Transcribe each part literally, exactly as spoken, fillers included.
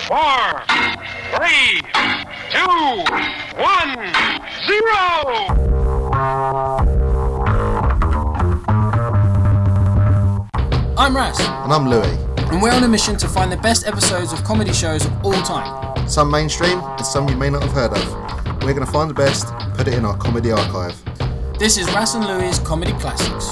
four, three, two, one, zero. I'm Ras. And I'm Louis. And we're on a mission to find the best episodes of comedy shows of all time. Some mainstream and some you may not have heard of. We're going to find the best and put it in our comedy archive. This is Ras and Louis' Comedy Classics.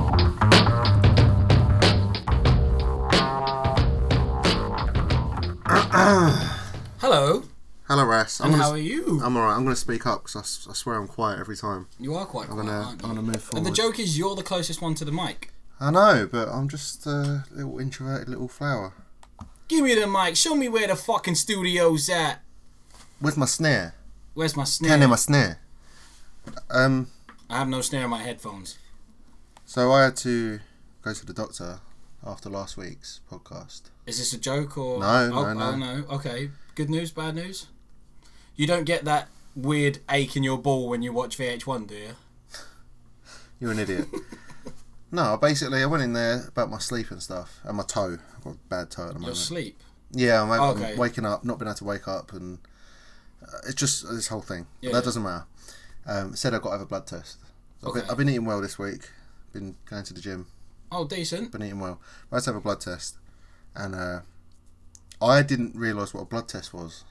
Hello. Hello, Ras. And how are you? I'm alright. I'm going to speak up because I, s- I swear I'm quiet every time. You are quite I'm quiet, gonna, aren't I'm you? going to move forward. And the joke is you're the closest one to the mic. I know, but I'm just a little introverted little flower. Give me the mic. Show me where the fucking studio's at. Where's my snare? Where's my snare? Can hear my snare. Um, I have no snare in my headphones. so I had to go to the doctor after last week's podcast. Is this a joke or... No, oh, no, no. Oh, no. Okay. Good news, bad news? You don't get that weird ache in your ball when you watch V H one, do you? You're an idiot. No, basically I went in there about my sleep and stuff and my toe. I've got a bad toe at the moment. Your sleep? Yeah, I'm, I'm Okay. waking up, not being able to wake up, and uh, it's just this whole thing. Yeah. That doesn't matter. Um, said I've got to have a blood test. So I've, Okay. been, I've been eating well this week. Been going to the gym. Oh, decent. Been eating well. I had to have a blood test, and uh, I didn't realise what a blood test was.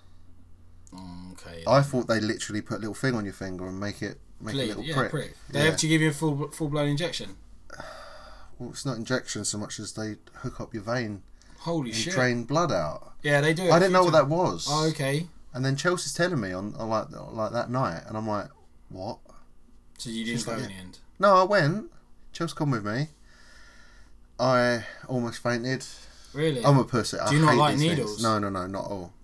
Okay. I thought they literally put a little thing on your finger and make it make Please, a little yeah, prick. prick. They Yeah. have to give you a full full blown injection. Well, it's not injection so much as they hook up your vein Holy and shit. drain blood out. Yeah, they do it. I a didn't few know what times. that was. Oh, okay. And then Chelsea's telling me on, on like like that night, and I'm like, what? So you didn't She's go like, in the yeah. end? No, I went. Chelsea come with me. I almost fainted. Really? I'm a pussy. I Do you not hate like these things. needles? No, no, no, not at all.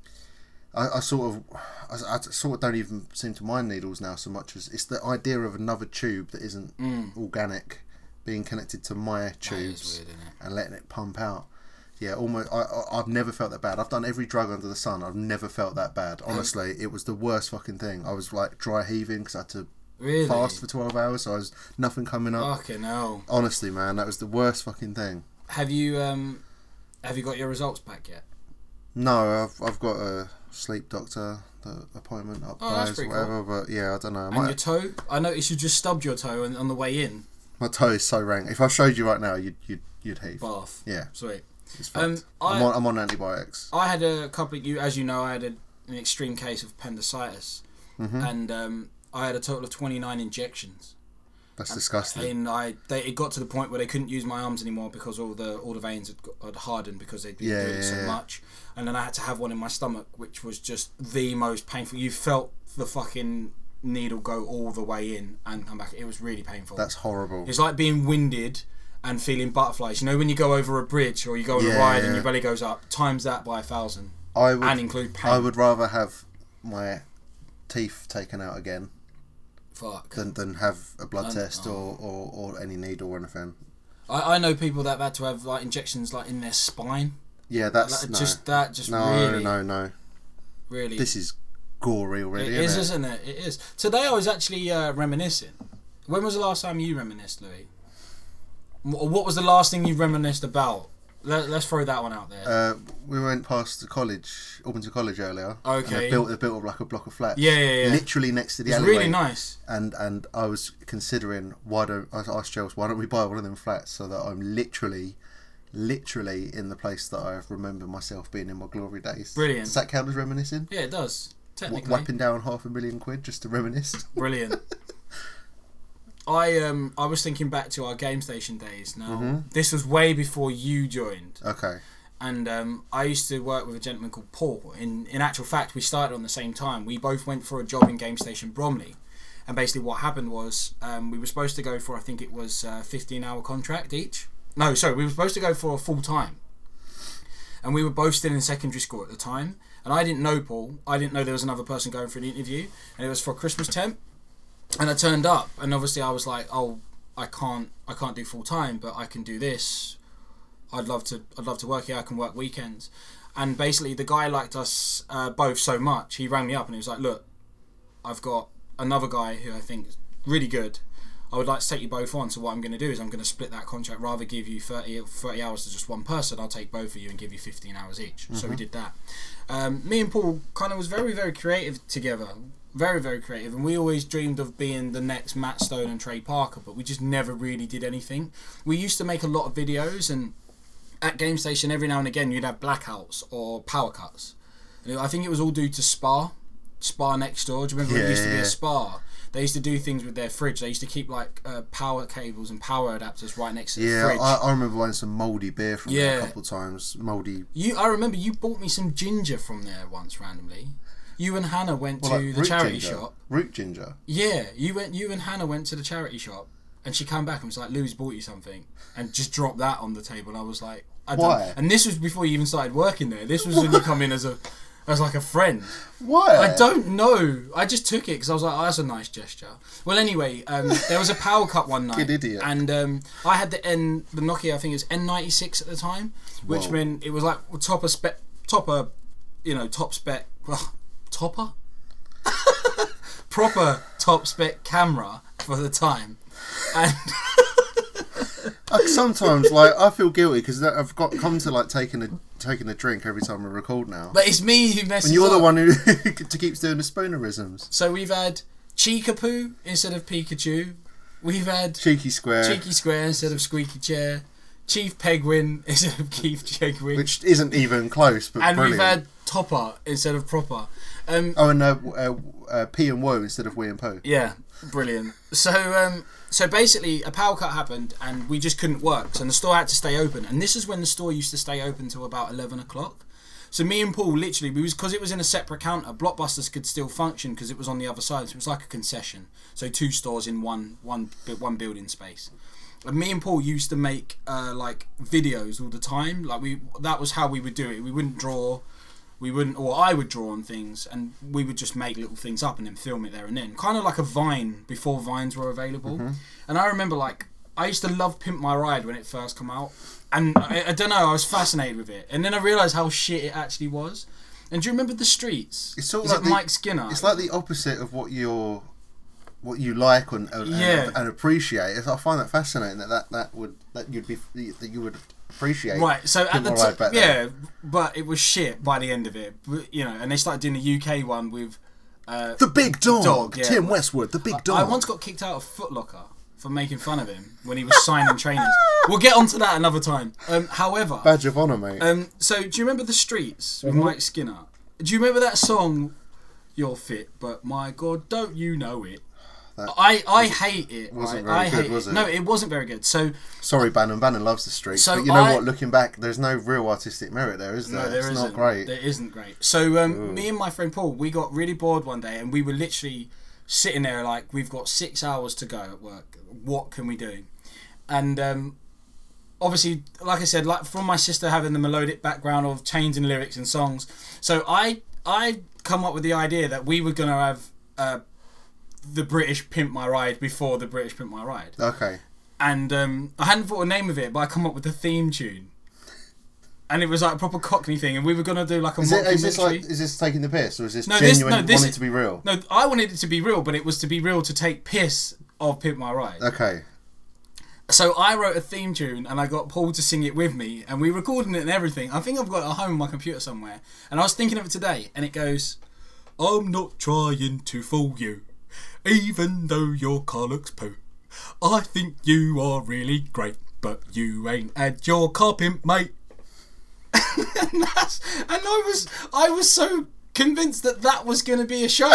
I, I sort of, I, I sort of don't even seem to mind needles now so much as it's the idea of another tube that isn't Mm. organic being connected to my That is tubes weird, isn't it? and letting it pump out. Yeah, almost. I, I, I've never felt that bad. I've done every drug under the sun. I've never felt that bad. Honestly, it was the worst fucking thing. I was like dry heaving because I had to Really? fast for twelve hours, so I was nothing coming up. Fucking hell. Honestly, man, that was the worst fucking thing. Have you um, have you got your results back yet? No, I've I've got a sleep doctor the appointment up Oh, that's there, pretty whatever. But yeah, I don't know. And My, your toe? I noticed you just stubbed your toe on, on the way in. my toe is so rank. If I showed you right now, you'd you'd you'd heave. Bath. Yeah, Sweet. it's Um, fucked. I- I'm on I'm on antibiotics. I had a couple of you, as you know, I had a, an extreme case of appendicitis, Mhm. and um, I had a total of twenty-nine injections. That's disgusting. And I, they, it got to the point where they couldn't use my arms anymore because all the all the veins had, got, had hardened because they'd been Yeah, doing yeah, so yeah. much. And then I had to have one in my stomach, which was just the most painful. You felt the fucking needle go all the way in and come back. It was really painful. That's horrible. It's like being winded and feeling butterflies. You know when you go over a bridge or you go on Yeah, a ride and yeah. your belly goes up? Times that by a thousand. I would and include pain. I would rather have my teeth taken out again Fuck. than than have a blood Um, test oh. or, or, or any needle or anything. I, I know people that have had to have like injections like in their spine. Yeah, that's Like, no. just that, just no, really, no, no. really. This is gory already. It is, isn't isn't it? It is. Today I was actually uh, reminiscing. When was the last time you reminisced, Louis? Wh- What was the last thing you reminisced about? Let, let's throw that one out there. Uh, we went past the college, Albany College earlier. And Okay. they built, they built up like a block of flats. Yeah, yeah, yeah. Literally next to the It's alleyway. really nice. And and I was considering why don't I asked Chelsea why don't we buy one of them flats so that I'm literally, literally in the place that I remember myself being in my glory days. Brilliant. Does that count as reminiscing? Yeah, it does. W- Technically. whapping down half a million quid just to reminisce. Brilliant. I um I was thinking back to our Game Station days. Now Mhm. this was way before you joined, Okay. and um, I used to work with a gentleman called Paul. In in actual fact, we started on the same time. We both went for a job in Game Station Bromley, and basically what happened was um, we were supposed to go for I think it was a fifteen hour contract each. No, sorry, we were supposed to go for a full time, and we were both still in secondary school at the time. And I didn't know Paul. I didn't know there was another person going for an interview, and it was for a Christmas temp. And I turned up, and obviously I was like, "Oh, I can't, I can't do full time, but I can do this. I'd love to, I'd love to work here. I can work weekends." And basically, the guy liked us uh, both so much. He rang me up and he was like, "Look, I've got another guy who I think is really good. I would like to take you both on. So what I'm going to do is I'm going to split that contract. Rather give you thirty, thirty hours to just one person, I'll take both of you and give you fifteen hours each. Mm-hmm. So we did that. Um, me and Paul kind of was very, very creative together. Very, very creative. And we always dreamed of being the next Matt Stone and Trey Parker, but we just never really did anything. We used to make a lot of videos, and at Game Station, every now and again, you'd have blackouts or power cuts. And I think it was all due to Spa. Spa next door. Do you remember yeah, it used to yeah. be a Spa? They used to do things with their fridge. They used to keep like uh, power cables and power adapters right next to yeah, the fridge. Yeah, I, I remember buying some mouldy beer from yeah. there a couple of times. Mouldy. You, I remember you bought me some ginger from there once randomly. You and Hannah went well, to like the charity ginger. shop. Root ginger. Yeah, you went. You and Hannah went to the charity shop, and she came back and was like, "Louis bought you something," and just dropped that on the table. And I was like, I don't, "Why?" And this was before you even started working there. This was when you come in as a. As like a friend. Why? I don't know. I just took it because I was like, oh, that's a nice gesture. Well, anyway, um, there was a power cut one night. Kid idiot. And um, I had the N, the Nokia, I think it was N ninety-six at the time, which Whoa. meant it was like topper spec, topper, you know, top spec, well, topper? Proper top spec camera for the time. And I, sometimes, like, I feel guilty because I've got come to like taking a taking a drink every time I record now. But it's me who messes And you're up. the one who keeps doing the spoonerisms. So we've had Cheekapoo instead of Pikachu. We've had Cheeky Square, Cheeky Square instead of Squeaky Chair. Chief Pegwin instead of Keith Chegwin. which isn't even close, but and brilliant. we've had Topper instead of Proper. Um, Oh, and uh, uh, uh, P and Woe instead of Wee and Pooh. yeah, brilliant. So um, so basically a power cut happened and we just couldn't work. So the store had to stay open. And this is when the store used to stay open till about eleven o'clock. So me and Paul literally, we was because it was in a separate counter, Blockbusters could still function because it was on the other side. So it was like a concession. So two stores in one one one building space. And me and Paul used to make uh, like videos all the time. Like we, that was how we would do it. We wouldn't draw, we wouldn't, or I would draw on things, and we would just make little things up and then film it there and then. Kind of like a Vine before Vines were available. Mm-hmm. And I remember like I used to love Pimp My Ride when it first came out, and I, I don't know, I was fascinated with it. And then I realised how shit it actually was. And do you remember The Streets? It's sort of Is like it the, Mike Skinner? It's like the opposite of what you're, what you like and and, Yeah. and, and appreciate. I find that fascinating that, that that would that you'd be that you would appreciate. Right, so at Pimp the My Ride t- back yeah, then. but it was shit by the end of it, But, you know. And they started doing the U K one with uh, The Big Dog, Dog, yeah. Tim Westwood, the Big Dog. I once got kicked out of Foot Locker for making fun of him when he was signing trainers. We'll get onto that another time. Um, however, Badge of honour, mate. um, so do you remember The Streets with Mhm. Mike Skinner? Do you remember that song? You're fit, but my God, don't you know it? That I, I hate it. wasn't right? very I good, hate was it? No, it wasn't very good. So Sorry, Bannon. Bannon loves the streets. So but you know I- what? Looking back, there's no real artistic merit there, is there? no, there it's isn't. not great. There isn't great. So um, me and my friend Paul, we got really bored one day, and we were literally sitting there like, we've got six hours to go at work. What can we do? And um, obviously, like I said, like from my sister having the melodic background of changing lyrics and songs, so I I come up with the idea that we were gonna have uh, the British Pimp My Ride before the British Pimp My Ride. Okay. And um, I hadn't thought a name of it, but I come up with the theme tune. And it was like a proper Cockney thing, and we were gonna do like a Is, it, mockumentary. is this like is this taking the piss, or is this No, this- genuine no, this wanting is- to be real? No, I wanted it to be real, but it was to be real to take piss of Pimp My Ride. Okay. So I wrote a theme tune, and I got Paul to sing it with me, and we recorded it and everything. I think I've got it at home on my computer somewhere. And I was thinking of it today, and it goes, I'm not trying to fool you, even though your car looks poo. I think you are really great, but you ain't had your car pimp, mate. and, that's, and I was I was so convinced that that was going to be a show.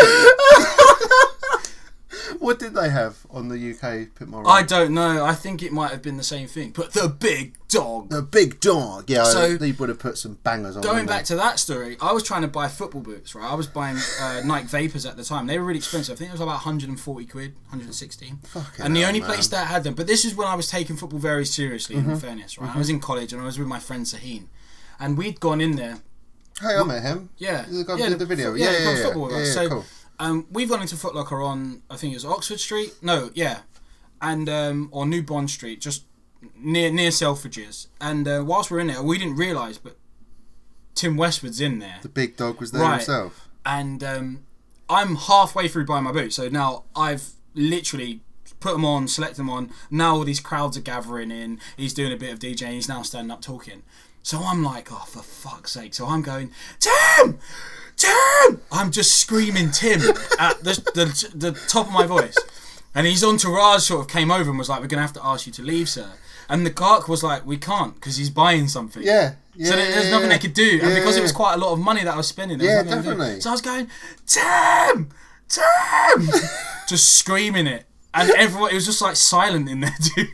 What did they have on the U K Pimp My Ride? I don't know. I think it might have been the same thing. But the big dog. The Big Dog. Yeah, So- they would have put some bangers on. Going wouldn't back they? to that story, I was trying to buy football boots, right? I was buying uh, Nike Vapors at the time. They were really expensive. I think it was about one hundred forty quid, one hundred sixty. Fucking And the hell, only man. place that had them, but this is when I was taking football very seriously, Mm-hmm. in fairness, right? I was in college and I was with my friend Saheen. And we'd gone in there. Hey, I met him. Yeah. The guy yeah, who did the video. fo- Yeah, he yeah, plays yeah. football with Yeah, us. yeah, So cool. um, we've gone into Foot Locker on, I think it was Oxford Street. No, yeah. And um, or New Bond Street, just near near Selfridges. And uh, whilst we're in there, we didn't realise, but Tim Westwood's in there. The Big Dog was there Right. himself. And um, I'm halfway through buying my boots. So now I've literally put them on, select them on. Now all these crowds are gathering in. He's doing a bit of DJing. He's now standing up talking. So I'm like, oh, for fuck's sake. So I'm going, Tim! Tim! I'm just screaming Tim at the, the, the top of my voice. And his entourage sort of came over and was like, we're going to have to ask you to leave, sir. And the clerk was like, we can't, because he's buying something. Yeah. Yeah, so there's yeah, nothing yeah. they could do. And yeah, because yeah. it was quite a lot of money that I was spending, there yeah, was nothing they could do. definitely. So I was going, Tim! Tim! Just screaming it. And everyone, it was just like silent in there, dude.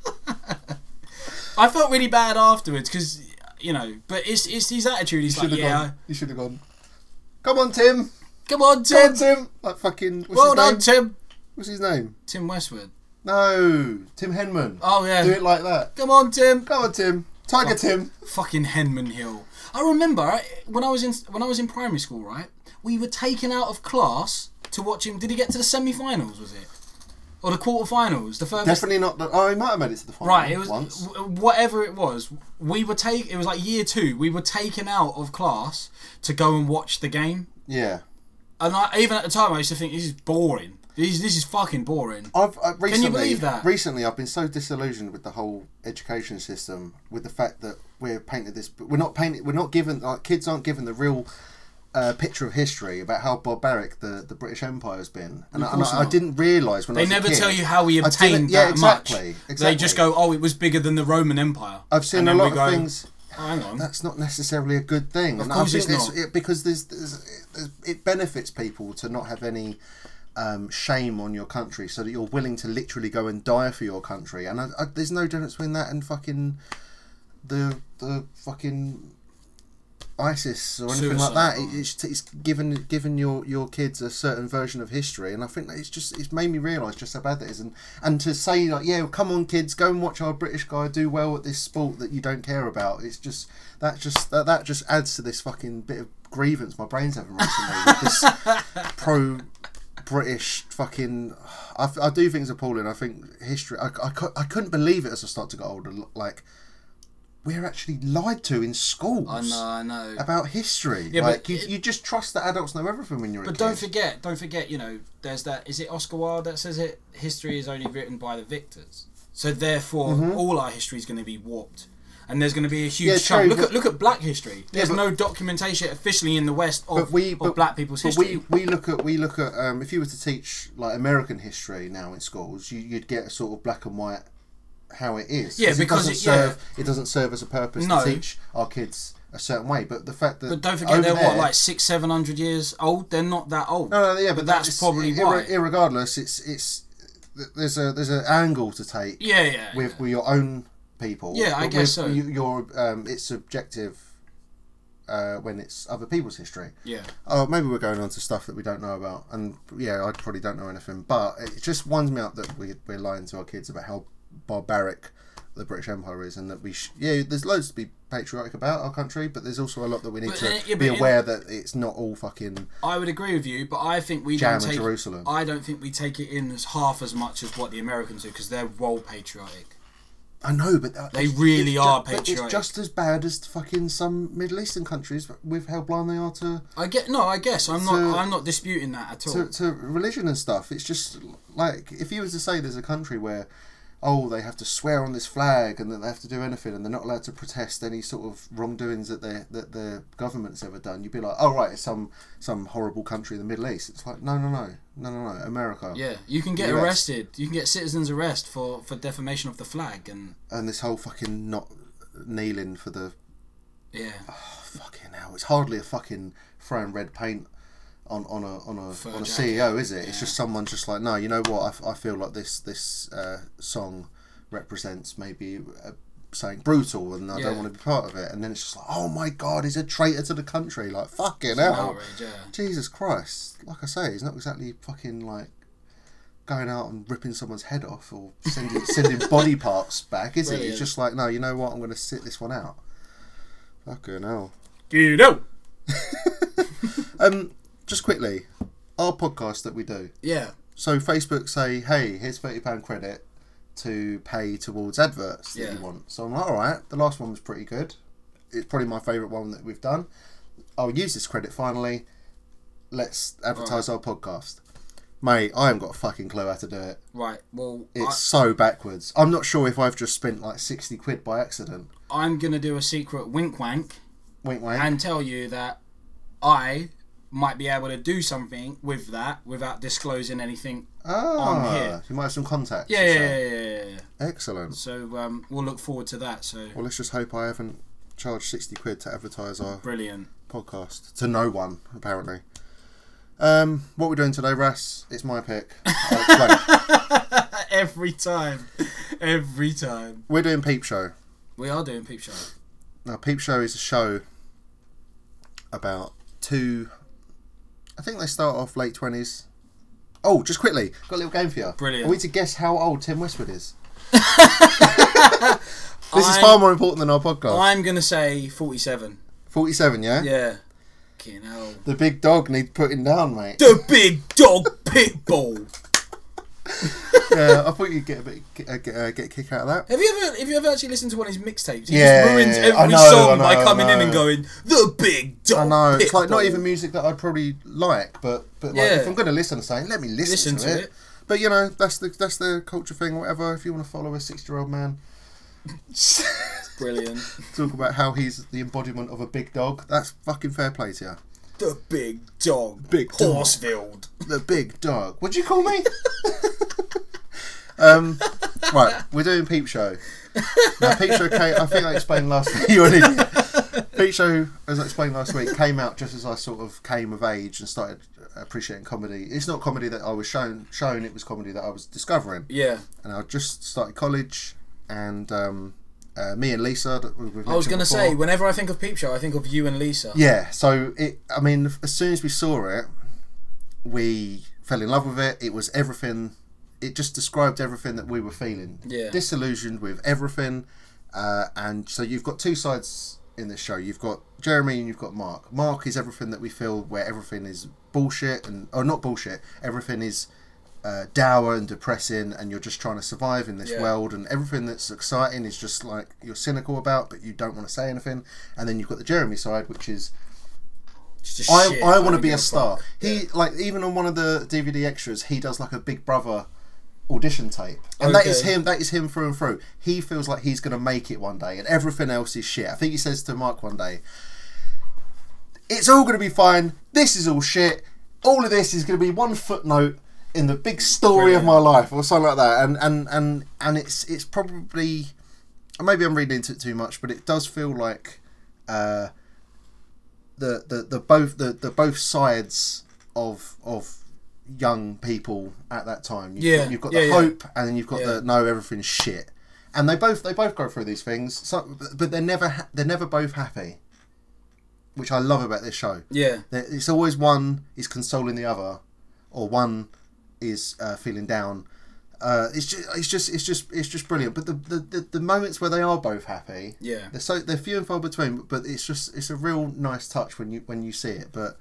I felt really bad afterwards, because, you know, but it's it's his attitude. He's like, yeah. Gone. You should have gone, come on, Tim! Come on, Tim! Come on, Tim! Like fucking, what's well his done, name? Tim! What's his name? Tim Westwood. No, Tim Henman. Oh, yeah. Do it like that. Come on, Tim! Come on, Tim. Tiger Fuck. Tim. Fucking Henman Hill. I remember right, when I was in when I was in primary school, right? We were taken out of class to watch him. Did he get to the semi-finals? Was it, or the quarter-finals? The furthest. Definitely not. The, oh, he might have made it to the final. Right. It was once. w- whatever it was. We were take. It was like year two. We were taken out of class to go and watch the game. Yeah. And I, even at the time, I used to think this is boring. This this is fucking boring. I've uh, recently, Can you believe that? Recently, I've been so disillusioned with the whole education system, with the fact that we're painted this. We're not painted. We're not given. Like, kids aren't given the real uh, picture of history about how barbaric the, the British Empire has been. And, Of I, and course I, I not. didn't realise when I They was never a kid, tell you how we I obtained didn't- yeah, that exactly, much. Exactly. They just go, oh, it was bigger than the Roman Empire. I've seen And a then lot we of go, things. Oh, hang on. That's not necessarily a good thing. Of and course I think it's not. It, because there's, there's, there's, it benefits people to not have any um, shame on your country, so that you're willing to literally go and die for your country. And I, I, there's no difference between that and fucking the the fucking ISIS or anything Suicide like that. bomber. It, it's it's given given your, your kids a certain version of history, and I think that it's just it's made me realise just how bad that is. And and to say like, yeah, come on kids, go and watch our British guy do well at this sport that you don't care about. It's just that just that, that just adds to this fucking bit of grievance my brain's having recently with this pro British fucking. I, I do think it's appalling. I think history. I, I, cou- I couldn't believe it as I start to get older. Like, we're actually lied to in schools. I know, I know. About history. Yeah, like but you, it- you just trust that adults know everything when you're a But kid. don't forget, don't forget, you know, there's that, is it Oscar Wilde that says it, history is only written by the victors. So therefore, Mhm. all our history is going to be warped. And there's going to be a huge Yeah, chunk. true, Look but- at look at black history. There's but- no documentation officially in the West of, But we, of but, black people's but history. we, we look at we look at um, if you were to teach like American history now in schools, you, you'd get a sort of black and white how it is. Yeah, it because doesn't it- serve it doesn't serve as a purpose No. to teach our kids a certain way. But the fact that But don't forget, over they're there, what, like six, seven hundred years old. They're not that old. No, no, yeah, but, but that's it's- probably ir- why. Irregardless, it's it's there's a there's an angle to take Yeah, yeah. with with your own people. Yeah, I but guess with so. you- Your um, it's subjective uh, when it's other people's history. yeah. Oh, maybe we're going on to stuff that we don't know about, and yeah, I probably don't know anything. But it just winds me up that we we're lying to our kids about how barbaric the British Empire is, and that we sh- yeah, there's loads to be patriotic about our country, but there's also a lot that we need But, to uh, yeah, be but in- aware that it's not all fucking I would agree with you, but I think we jam don't in take. Jerusalem. I don't think we take it in as half as much as what the Americans do, because they're well patriotic. I know, but that, They it's- really it's are but patriotic. It's just as bad as fucking some Middle Eastern countries with how blind they are to, I get no. I guess I'm To- not. I'm not disputing that at all. to to religion and stuff. It's just like if you were to say there's a country where, oh, they have to swear on this flag and that they have to do anything and they're not allowed to protest any sort of wrongdoings that their that their government's ever done, you'd be like, oh right, it's some some horrible country in the Middle East. It's like no no no no no no America. Yeah, you can get U S. arrested. You can get citizens arrest for, for defamation of the flag, and And this whole fucking not kneeling for the yeah, oh, fucking hell. It's hardly a fucking throwing red paint on on a on a Fur on a jacket. C E O, is it? It's Yeah. just someone just like, no, you know what? I, f- I feel like this this uh, song represents maybe uh, something brutal, and I Yeah. don't want to be part of it. And then it's just like, oh my god, he's a traitor to the country. Like fucking it's an hell, outrage. Yeah, Jesus Christ! Like I say, he's not exactly fucking like going out and ripping someone's head off or sending sending body parts back, is it? Brilliant. It's just like, no, you know what? I'm going to sit this one out. Fucking hell. you know. Um, just quickly, our podcast that we do. Yeah, So Facebook say, hey, here's thirty pound credit to pay towards adverts that Yeah. you want. So I'm like, all right, the last one was pretty good. It's probably my favourite one that we've done. I'll use this credit finally. Let's advertise our podcast. Mate, I haven't got a fucking clue how to do it. Right. Well, It's I, so backwards. I'm not sure if I've just spent like sixty quid by accident. I'm gonna do a secret wink wank Wink, wink. and tell you that I might be able to do something with that without disclosing anything ah, on here. you might have some contacts. Yeah, or yeah, something. yeah, yeah, yeah, yeah. Excellent. So um, we'll look forward to that. So Well, let's just hope I haven't charged sixty quid to advertise our brilliant. podcast to no one, apparently. Um, what we're doing today, Ras? It's my pick. I'll explain. Every time, every time. We're doing Peep Show. We are doing Peep Show. Now, Peep Show is a show about two. I think they start off late twenties. Oh, just quickly, got a little game for you. Brilliant. I want you to guess how old Tim Westwood is. This is I'm- far more important than our podcast. I'm gonna say forty-seven. forty-seven, yeah? Yeah. Fucking hell. The big dog needs putting down, mate. The big dog Pitbull. Yeah, I thought you'd get a bit uh, get, uh, get a kick out of that. Have you ever have you ever actually listened to one of his mixtapes? He Yeah, just ruins every I know, song I know, by I coming in know. and going, the big dog. I know it's like not Pitbull." even music that I'd probably like, but but like, Yeah. if I'm going to listen to something, let me listen, Listen to, to it. it. But you know, that's the that's the culture thing, or whatever. If you want to follow a sixty-year-old man, Brilliant. talk about how he's the embodiment of a big dog, that's fucking fair play to you. The big dog. Big dog. Horsfield. The big dog. What'd you call me? um, right, we're doing Peep Show. Now, Peep Show came, I think I explained last week. You're an idiot. Peep Show, as I explained last week, came out just as I sort of came of age and started appreciating comedy. It's not comedy that I was shown, shown it was comedy that I was discovering. Yeah. And I just started college, and um, uh, me and Lisa, that we- we've I was mentioned going to before. say, whenever I think of Peep Show, I think of you and Lisa. Yeah, so it. I mean, as soon as we saw it, we fell in love with it. It was everything. It just described everything that we were feeling. Yeah. Disillusioned with everything, uh, and so you've got two sides in this show. You've got Jeremy and you've got Mark. Mark is everything that we feel, where everything is bullshit and or not bullshit. Everything is uh, dour and depressing, and you're just trying to survive in this Yeah. world, and everything that's exciting is just like you're cynical about, but you don't want to say anything. And then you've got the Jeremy side, which is It's just I shit. I want to don't be give a star. fuck. He Yeah. like even on one of the D V D extras, he does like a Big Brother audition tape, and that is Okay. him. That is him through and through. He feels like he's going to make it one day, and everything else is shit. I think he says to Mark one day, "It's all going to be fine. This is all shit. All of this is going to be one footnote in the big story Brilliant. of my life," or something like that. And and and and it's it's probably, maybe I'm reading into it too much, but it does feel like. Uh, The, the, the both the, the both sides of of young people at that time. You've Yeah, got, you've got yeah, the yeah. hope, and then you've got Yeah. the no, everything's shit. And they both they both go through these things. So, but they're never ha- they're never both happy, which I love about this show. Yeah. There- It's always one is consoling the other, or one is uh, feeling down. Uh, it's just it's just it's just it's just brilliant. But the, the, the, the moments where they are both happy, Yeah. they're so they're few and far between. But it's just it's a real nice touch when you when you see it. But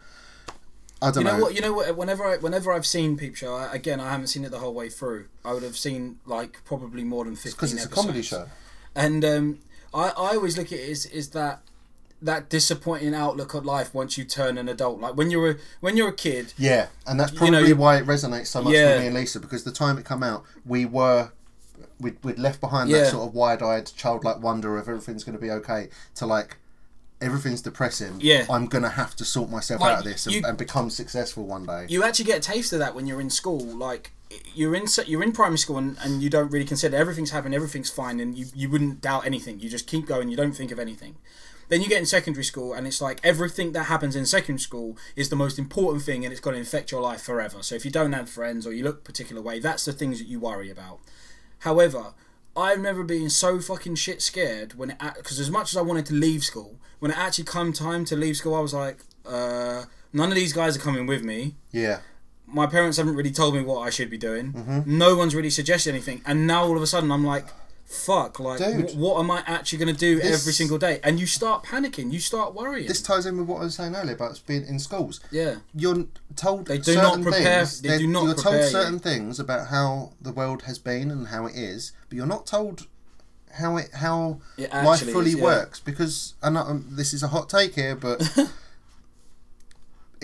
I don't You know know. what? You know what? Whenever I whenever I've seen Peep Show, I, again, I haven't seen it the whole way through. I would have seen like probably more than fifteen. Because it's a episodes. comedy show. And um, I I always look at it as is that that disappointing outlook on life once you turn an adult. Like when you're a when you're a kid. Yeah, and that's You probably know, you- why it resonates so much Yeah. with me and Lisa, because the time it come out, we were we'd, we'd left behind Yeah. that sort of wide-eyed, childlike wonder of everything's going to be okay to like everything's depressing. Yeah. I'm going to have to sort myself Like, out of this and, you- and become successful one day. You actually get a taste of that when you're in school. Like you're in se- you're in primary school and, and you don't really consider everything's happening, everything's fine, and you, you wouldn't doubt anything. You just keep going. You don't think of anything. Then you get in secondary school and it's like everything that happens in secondary school is the most important thing and it's going to infect your life forever. So if you don't have friends or you look a particular way, that's the things that you worry about. However, I've never been so fucking shit scared when it because as much as I wanted to leave school, when it actually come time to leave school, I was like, uh, none of these guys are coming with me. Yeah. My parents haven't really told me what I should be doing. Mm-hmm. No one's really suggested anything, and now all of a sudden I'm like, fuck, like, Dude. w- what am I actually going to do This- every single day? And you start panicking, you start worrying. This ties in with what I was saying earlier about being in schools. yeah, You're told They do certain not prepare- things. they they're- do not You're prepare told you. certain things about how the world has been and how it is, but you're not told how it how It life actually fully is, yeah. works. Because and um, this is a hot take here, but it's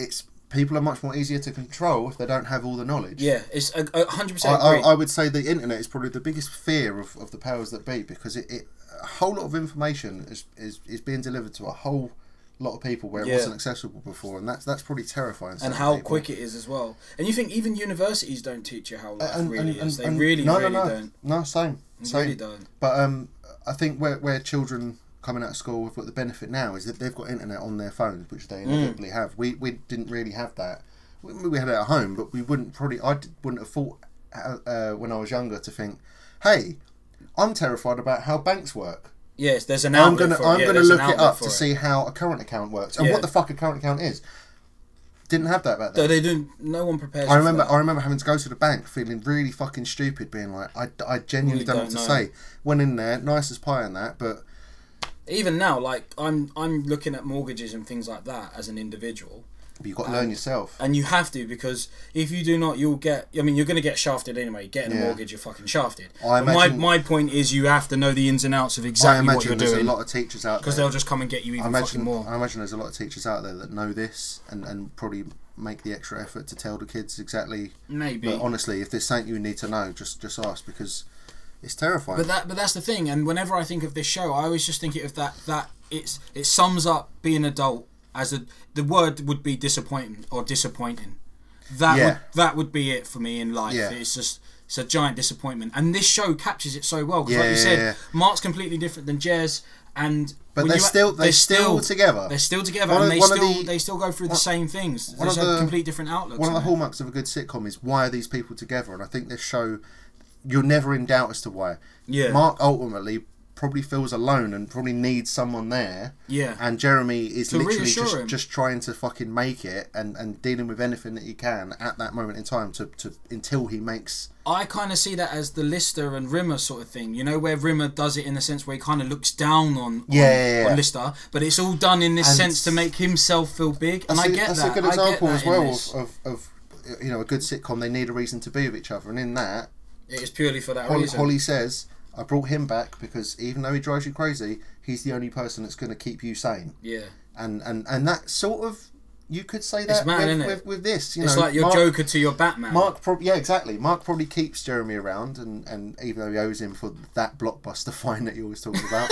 people are much more easier to control if they don't have all the knowledge. Yeah, it's a, a hundred percent. I, I, I would say the internet is probably the biggest fear of, of the powers that be, because it, it a whole lot of information is, is is being delivered to a whole lot of people where it Yeah. wasn't accessible before, and that's that's pretty terrifying. to And some how people. quick it is as well. And you think even universities don't teach you how life And- really and- is. They and- really, no, really no, no. don't. No, same, They same. really don't. But um, I think where where children coming out of school have got the benefit now is that they've got internet on their phones, which Mm. they inevitably have. We we didn't really have that. We, we had it at home, but we wouldn't probably. I d- wouldn't have thought uh, uh, when I was younger to think, hey, I'm terrified about how banks work. Yes, there's an I'm outlet gonna for it. I'm Yeah, gonna there's an look it outlet up for to it. see how a current account works and Yeah. what the fuck a current account is. Didn't have that back So then. they do. No one prepares. I you remember For I that. remember having to go to the bank feeling really fucking stupid, being like, I, I genuinely Really don't know what don't to know. say. Went in there, nice as pie and that, but Even now, like I'm, I'm looking at mortgages and things like that as an individual. you've got to learn Um, yourself. And you have to, because if you do not, you'll get. I mean, you're going to get shafted anyway. Getting Yeah. a mortgage, you're fucking shafted. I But my imagine- my point is, you have to know the ins and outs of I exactly what imagine you're there's doing, a lot of teachers out because there. they'll just come and get you I even imagine, fucking more. I imagine there's a lot of teachers out there that know this and, and probably make the extra effort to tell the kids exactly. Maybe. But honestly, if there's something you need to know, just just ask, because it's terrifying. But that, but that's the thing. And whenever I think of this show, I always just think of that that it's it sums up being an adult as a the word would be disappointing or disappointing. That Yeah. would that would be it for me in life. Yeah. It's just it's a giant disappointment, and this show captures it so well. Because like Yeah, you yeah, said, yeah. Mark's completely different than Jez, and But when they're you- still they're, still, together. They're still together, One and of- they one of still the- they still go through the one- same things. one There's of a the- complete different outlooks. One of the on it. hallmarks of a good sitcom is why are these people together, and I think this show, you're never in doubt as to why. Yeah. Mark ultimately probably feels alone and probably needs someone there. Yeah. And Jeremy is To literally reassure just, him. just trying to fucking make it and, and dealing with anything that he can at that moment in time to, to until he makes. I kind of see that as the Lister and Rimmer sort of thing, you know, where Rimmer does it in the sense where he kind of looks down on, on, Yeah, yeah, yeah. on Lister, but it's all done in this And sense to make himself feel big, and That's, I a, get that's that. a good I get example that as in well this. of, of, of you know a good sitcom. They need a reason to be with each other, and in that, It is purely for that Holly, reason. Holly says, "I brought him back because even though he drives you crazy, he's the only person that's going to keep you sane." Yeah. And and and that sort of, you could say It's that mad, with, isn't it? with, with this. You It's know, like your Mark, Joker to your Batman. Mark, prob- yeah, exactly. Mark probably keeps Jeremy around, and, and even though he owes him for that blockbuster fine that you're always talking about,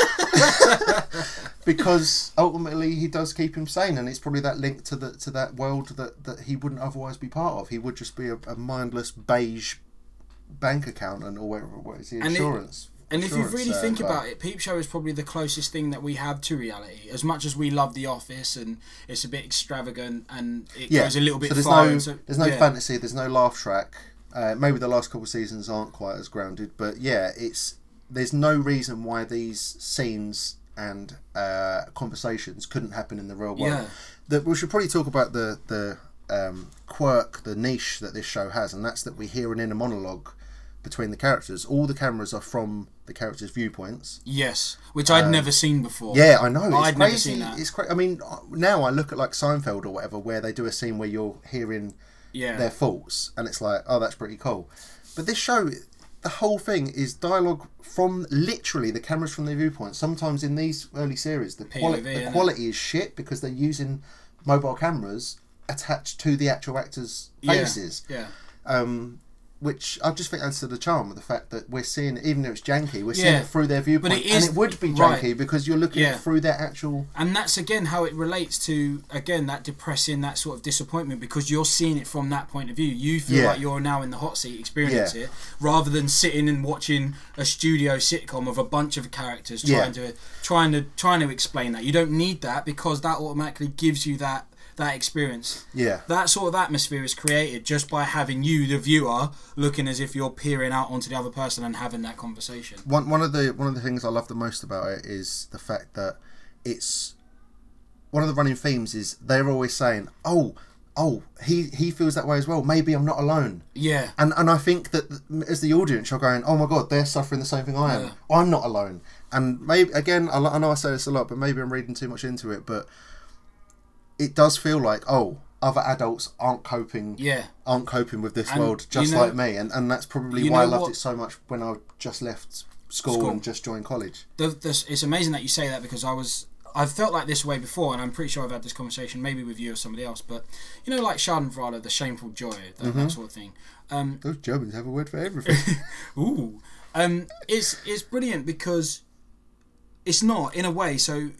because ultimately he does keep him sane, and it's probably that link to the to that world that, that he wouldn't otherwise be part of. He would just be a, a mindless beige bank accountant or whatever. What is the And it- insurance? And if you insurance, really uh, think guy. about it, Peep Show is probably the closest thing that we have to reality. As much as we love The Office and it's a bit extravagant and it yeah, goes a little bit so there's far. no into, there's no yeah. fantasy, there's no laugh track. Uh, maybe the last couple of seasons aren't quite as grounded, but yeah, it's there's no reason why these scenes and uh, conversations couldn't happen in the real world. Yeah. That we should probably talk about the the um, quirk, the niche that this show has, and that's that we hear an inner monologue between the characters. All the cameras are from the characters' viewpoints. Yes, which I'd never seen before. Yeah, I know. It's I'd never crazy. seen that. It's crazy. I mean, now I look at like Seinfeld or whatever, where they do a scene where you're hearing Yeah. their faults, and it's like, oh, that's pretty cool. But this show, the whole thing is dialogue from literally the cameras from their viewpoints. Sometimes in these early series, the, P O quali- V, the innit? quality is shit because they're using mobile cameras attached to the actual actors' Yeah. faces. Yeah. Um, which I just think adds to the charm of the fact that we're seeing, even though it's janky, we're seeing Yeah. it through their viewpoint, But it is- and it would be right. janky because you're looking Yeah. at through their actual. And that's again how it relates to again that depressing, that sort of disappointment, because you're seeing it from that point of view. You feel Yeah. like you're now in the hot seat, experiencing Yeah. it, rather than sitting and watching a studio sitcom of a bunch of characters trying Yeah. to trying to trying to explain that. You don't need that because that automatically gives you that that experience. Yeah. That sort of atmosphere is created just by having you, the viewer, looking as if you're peering out onto the other person and having that conversation. One one of the one of the things I love the most about it is the fact that it's one of the running themes is they're always saying, "Oh, oh, he he feels that way as well. Maybe I'm not alone." Yeah. And and I think that as the audience, you're going, "Oh my god, they're suffering the same thing I am. Yeah. I'm not alone." And maybe again, I, I know I say this a lot, but maybe I'm reading too much into it. But it does feel like, oh, other adults aren't coping. Yeah. Aren't coping with this And world just you know- like me, and and that's probably you why I know loved what- it so much when I just left school, School. and just joined college. The, the, it's amazing that you say that because I was I've felt like this way before, and I'm pretty sure I've had this conversation maybe with you or somebody else, but you know, like Schadenfreude, the shameful joy, that, Mm-hmm. that sort of thing. Um, Those Germans have a word for everything. ooh, um, it's it's brilliant because it's not in a way. So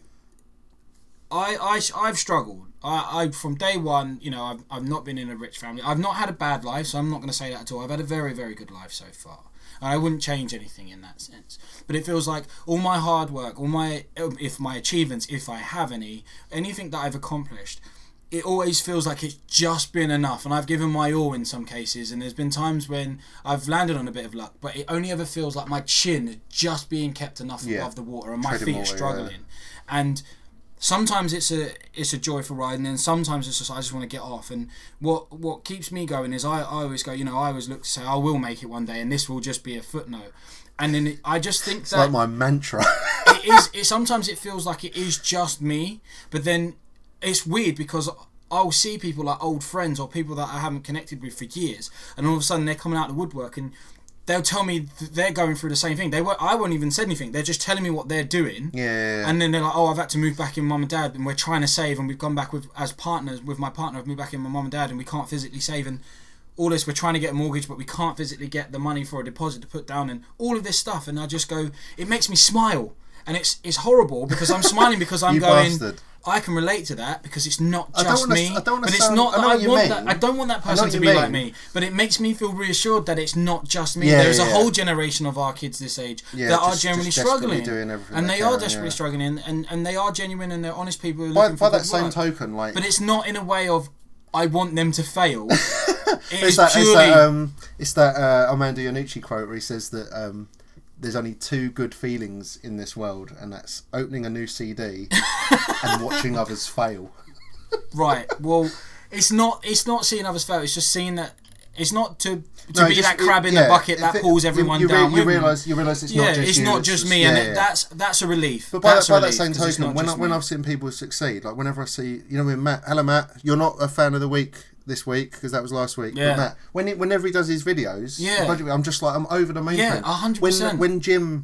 I I I've struggled. I, I from day one, you know, I've I've not been in a rich family. I've not had a bad life, so I'm not going to say that at all. I've had a very very good life so far. I wouldn't change anything in that sense. But it feels like all my hard work, all my if my achievements, if I have any, anything that I've accomplished, it always feels like it's just been enough. And I've given my all in some cases. And there's been times when I've landed on a bit of luck, but it only ever feels like my chin is just being kept enough Yeah. above the water and my Treading feet water, are struggling. Yeah. And sometimes it's a it's a joyful ride, and then sometimes it's just I just want to get off. And what what keeps me going is I, I always go, you know, I always look to say I will make it one day, and this will just be a footnote. And then it, I just think It's that like my mantra. it is. It sometimes it feels like it is just me, but then it's weird because I'll see people like old friends or people that I haven't connected with for years, and all of a sudden they're coming out of the woodwork and they'll tell me th- they're going through the same thing. They won't, I won't even say anything. They're just telling me what they're doing. Yeah. And then they're like, oh, I've had to move back in with mum and dad, and we're trying to save, and we've gone back with as partners with my partner. I've moved back in with my mum and dad, and we can't physically save, and all this. We're trying to get a mortgage, but we can't physically get the money for a deposit to put down, and all of this stuff. And I just go, it makes me smile, and it's it's horrible because I'm smiling because I'm You going. bastard. I can relate to that because it's not I don't just wanna- me, I don't wanna but it's sound- not I that know I, what you want mean. that. I don't want that I know person what to you be mean. like me, but it makes me feel reassured that it's not just me. Yeah, There's yeah, a yeah. whole generation of our kids this age Yeah, that are just- generally just desperately struggling, doing everything and they they are can, desperately yeah. struggling, and, and, and they are genuine and they're honest people who are by looking by for that good same work. token, like But it's not in a way of I want them to fail. It it's is that, purely it's that um it's that uh, Armando Iannucci quote where he says that um there's only two good feelings in this world, and that's opening a new C D and watching others fail. right. Well, it's not. It's not seeing others fail. It's just seeing that. It's not to to No, be just- that crab it- in yeah, the bucket that if it- pulls you- everyone you, re- down. You with them. realise you realise it's yeah, not just it's you, not just me, yeah, and yeah. it, that's that's a relief. But by, that's that, a by that relief, same 'cause it's token, not when I, just when me. I've seen people succeed, like whenever I see, you know, with Matt, hello Matt, you're not a fan of the week this week because that was last week. Yeah. But Matt, when he, whenever he does his videos, Yeah. I'm just like I'm over the moon. Yeah, for him. a hundred When percent. when Jim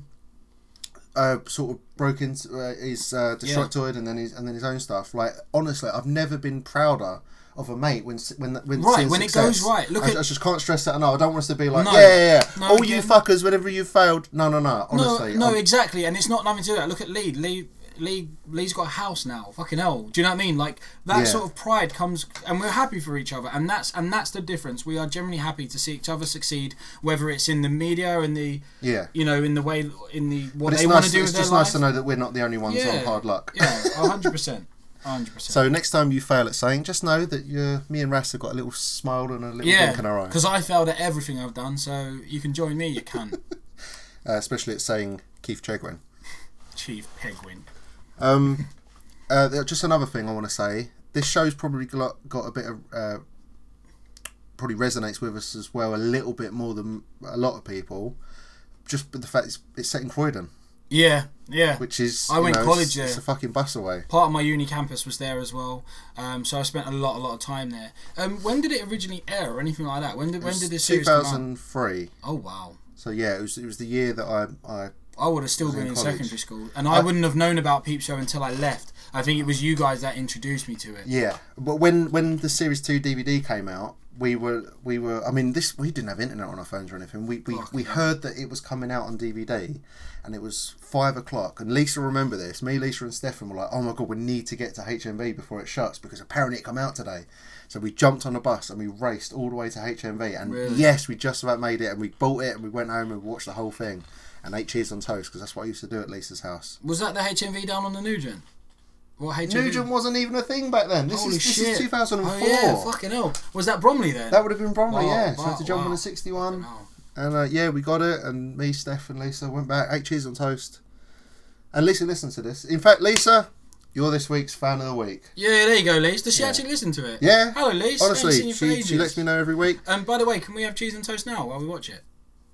uh, sort of broke into uh, his uh, Destructoid and then his and then his own stuff, like honestly, I've never been prouder of a mate when when when Right, seeing when it success. goes right. Look I, at- I just can't stress that enough. I don't want us to be like, No. yeah, yeah, yeah. No, all you again- fuckers, whenever you failed. No, no, no. Honestly, no, no, I'm- exactly, and it's not nothing to do with that. Look at Lee. Lee, Lee, Lee's got a house now. Fucking hell. Do you know what I mean? Like that Yeah. sort of pride comes, and we're happy for each other, and that's and that's the difference. We are generally happy to see each other succeed, whether it's in the media, in the yeah. you know, in the way, in the what But it's they want nice. to do It's with their just life. nice to know that we're not the only ones on hard luck. Yeah, a hundred percent, a hundred percent. So next time you fail at saying, just know that you, me and Ras have got a little smile and a little Yeah, wink in our eye. because I failed at everything I've done, so you can join me. You can, Uh, especially at saying Keith Chegwin. Chief Pegwin. Um, uh, there- just another thing I want to say. This show's probably got, got a bit of uh, probably resonates with us as well a little bit more than a lot of people. Just with the fact it's, it's set in Croydon, Yeah, yeah. which is I you went know, college it's, there. it's a fucking bus away. Part of my uni campus was there as well, um, so I spent a lot, a lot of time there. Um, when did it originally air or anything like that? When did when did this two series come out? thousand three. Oh wow! So yeah, it was it was the year that I I I would have still was been in in college. secondary school, and I, I- wouldn't have known about Peep Show until I left. I think it was you guys that introduced me to it. yeah. But when when the series two D V D came out, we were we were I mean this we didn't have internet on our phones or anything. We we, we Fucking heard that it was coming out on D V D, and it was five o'clock. And Lisa remember this. Me, Lisa, and Stefan were like, "Oh my god, we need to get to H M V before it shuts because apparently it come out today." So we jumped on a bus and we raced all the way to H M V. And Really? yes, we just about made it. And we bought it and we went home and watched the whole thing and ate cheese on toast because that's what I used to do at Lisa's house. Was that the H M V down on the Nugent? What H M V? Nugent wasn't even a thing back then. This Holy is this shit! is two thousand four. Oh yeah, fucking hell. Was that Bromley then? That would have been Bromley, Wow, yeah. So I wow, had to jump wow. on a sixty-one. Fucking hell. And uh, yeah, we got it. And me, Steph, and Lisa went back, ate cheese on toast. And Lisa listened to this. In fact, Lisa, you're this week's fan of the week. Yeah, there you go, Lise. Does she Yeah. actually listen to it? Yeah. Hello, Lise. Haven't seen Honestly, you for she, ages. she lets me know every week. And by the way, can we have cheese and toast now while we watch it?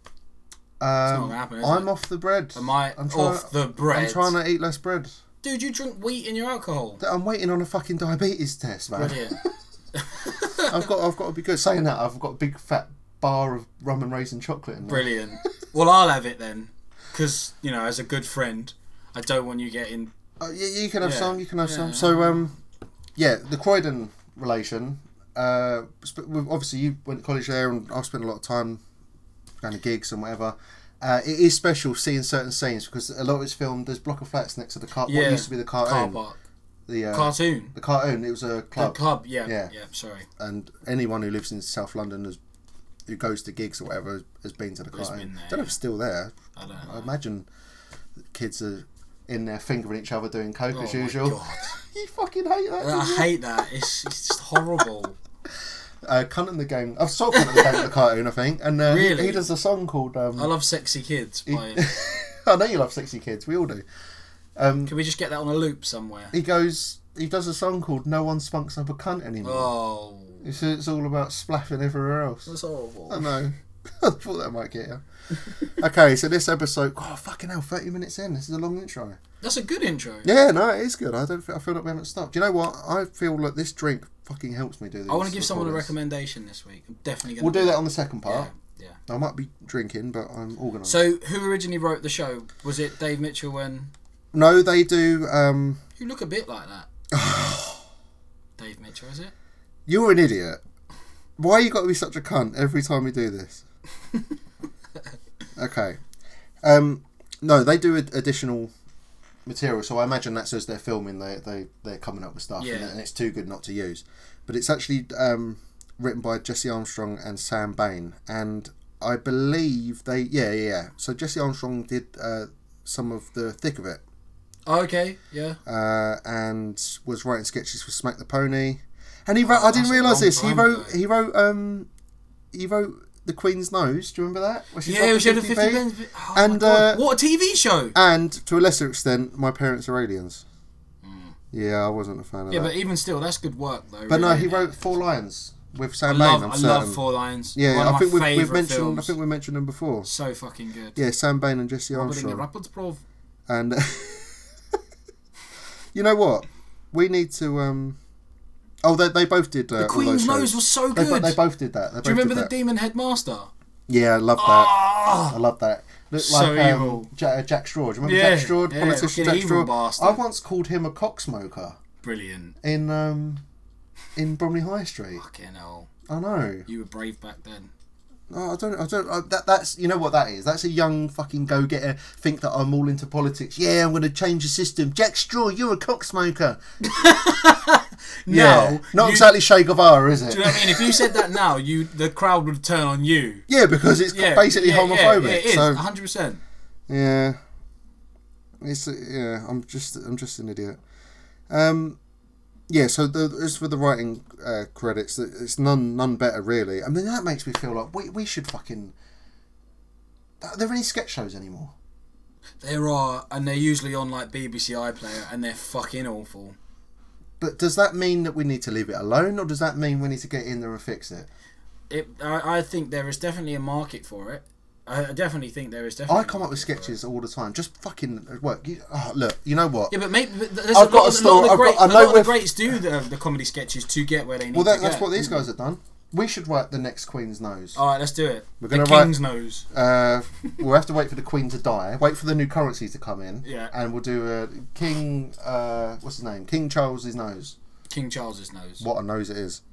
Um, gonna happen, is I'm it? off the bread. Am I I'm trying, off the bread? I'm trying to eat less bread. Dude, you drink wheat in your alcohol. I'm waiting on a fucking diabetes test, man. Brilliant. I've got, I've got to be good. Saying that, I've got a big fat bar of rum and raisin chocolate in there. Brilliant. Well, I'll have it then, because you know, as a good friend, I don't want you getting Uh, you, you can have Yeah. some. You can have Yeah. some. So um, yeah, the Croydon relation. Uh, sp- with- obviously you went to college there, and I've spent a lot of time going to gigs and whatever. Uh, it is special seeing certain scenes because a lot of it's filmed. There's a block of flats next to the car. Yeah. What used to be the Car cartoon. park. The uh, Cartoon. the cartoon. It was a club. The club, yeah. Yeah. Yeah, sorry. And anyone who lives in South London has, who goes to gigs or whatever has been to the Has cartoon. been there, I don't know if it's still there. I don't know. I imagine kids are in there fingering each other doing coke Oh as my usual. God. You fucking hate that. I don't you? hate that. It's, it's just horrible. Uh, Cunt in the Game. I've saw Cunt in the Game at the cartoon, I think, and uh, Really? he, he does a song called. Um, I love Sexy Kids. he- By, I know you love Sexy Kids. We all do. Um, can we just get that on a loop somewhere? he goes. He does a song called "No One Spunks Up a Cunt Anymore." Oh, It's, it's all about splaffing everywhere else. that's horrible. I know. I thought that might get you. Okay, so this episode. Oh fucking hell! Thirty minutes in. This is a long intro. That's a good intro. Yeah, no, it is good. I don't. Feel, I feel like we haven't stopped. Do you know what? I feel like this drink fucking helps me do this. I want to give someone a recordings. recommendation this week. I'm definitely going We'll do that on the second part. Yeah, yeah. I might be drinking, but I'm organised. So, who originally wrote the show? Was it Dave Mitchell and... No, they do. Um, You look a bit like that. Dave Mitchell, is it? you're an idiot. Why you got to be such a cunt every time we do this? Okay. Um, no, they do ad- additional material, so I imagine that's as they're filming, they they they're coming up with stuff, Yeah. and, and it's too good not to use. But it's actually um, written by Jesse Armstrong and Sam Bain, and I believe they yeah yeah. yeah. So Jesse Armstrong did uh, some of the thick of it. Oh, okay, yeah. Uh, and was writing sketches for Smack the Pony, and he Oh, wrote. I didn't that's a realise long this. He time wrote. ago. He wrote. Um, he wrote The Queen's Nose. Do you remember that? Where she's Yeah, got we showed the fifty fifty p? pence. Oh And, my God. uh, What a T V show! And to a lesser extent, My Parents Are Aliens. Yeah, I wasn't a fan of Mm. Yeah, that. but even still, that's good work, though. But no, really, he isn't it? wrote Four Lions with I Sam love, Bain. I'm I certain. love Four Lions. Yeah, One I of think my we've, we've favourite mentioned. films. I think we mentioned them before. So fucking good. Yeah, Sam Bain and Jesse Robert in the Armstrong. Rapids Pro. And you know what? We need to. Um... Oh, they they both did. Uh, The all Queen's those shows. Nose was so They, bo- good. they both did that. They Do you both remember did the that. Demon Headmaster? Yeah, I love that. Oh, I love that. Looked So like um, evil. Jack, Jack Straw. Do you remember Yeah, Jack Straw? yeah, Politician fucking Jack evil Straw. bastard. I once called him a cocksmoker brilliant. in um in Bromley High Street. Fucking hell. I know. You were brave back then. Oh, I don't. I don't. I, that that's you know what that is. That's a young fucking go getter. Think that I'm all into politics. Yeah, I'm going to change the system. Jack Straw, you're a cocksmoker. Yeah, Now, not you- exactly Che Guevara, is it? Do you know what I mean? If you said that now, you the crowd would turn on you. Yeah, because it's Yeah, basically yeah, homophobic. Yeah, yeah, it is, so one hundred percent. yeah, it's yeah. I'm just I'm just an idiot. Um, yeah. So the, as for the writing uh, credits, it's none none better really. I mean that makes me feel like we we should fucking. Are there any sketch shows anymore? There are, and they're usually on like B B C iPlayer, and they're fucking awful. But does that mean that we need to leave it alone, or does that mean we need to get in there and fix it? It, I, I think there is definitely a market for it. I I definitely think there is definitely. I come a up with market for sketches all the time. Just fucking work. You, oh, look, you know what? it. Yeah, but maybe but there's I've a got lot, a of- story- lot of the I've got- great, I a know lot of the with- greats do the, the comedy sketches to get where they need Well, that, to that's get. what these guys have done. We should write the next Queen's Nose. All right, let's do it. We're the gonna write- King's Nose. Uh, we'll have to wait for the Queen to die. Wait for the new currency to come in. Yeah. And we'll do a King. Uh, what's his name? King Charles's nose. King Charles's nose. What a nose it is.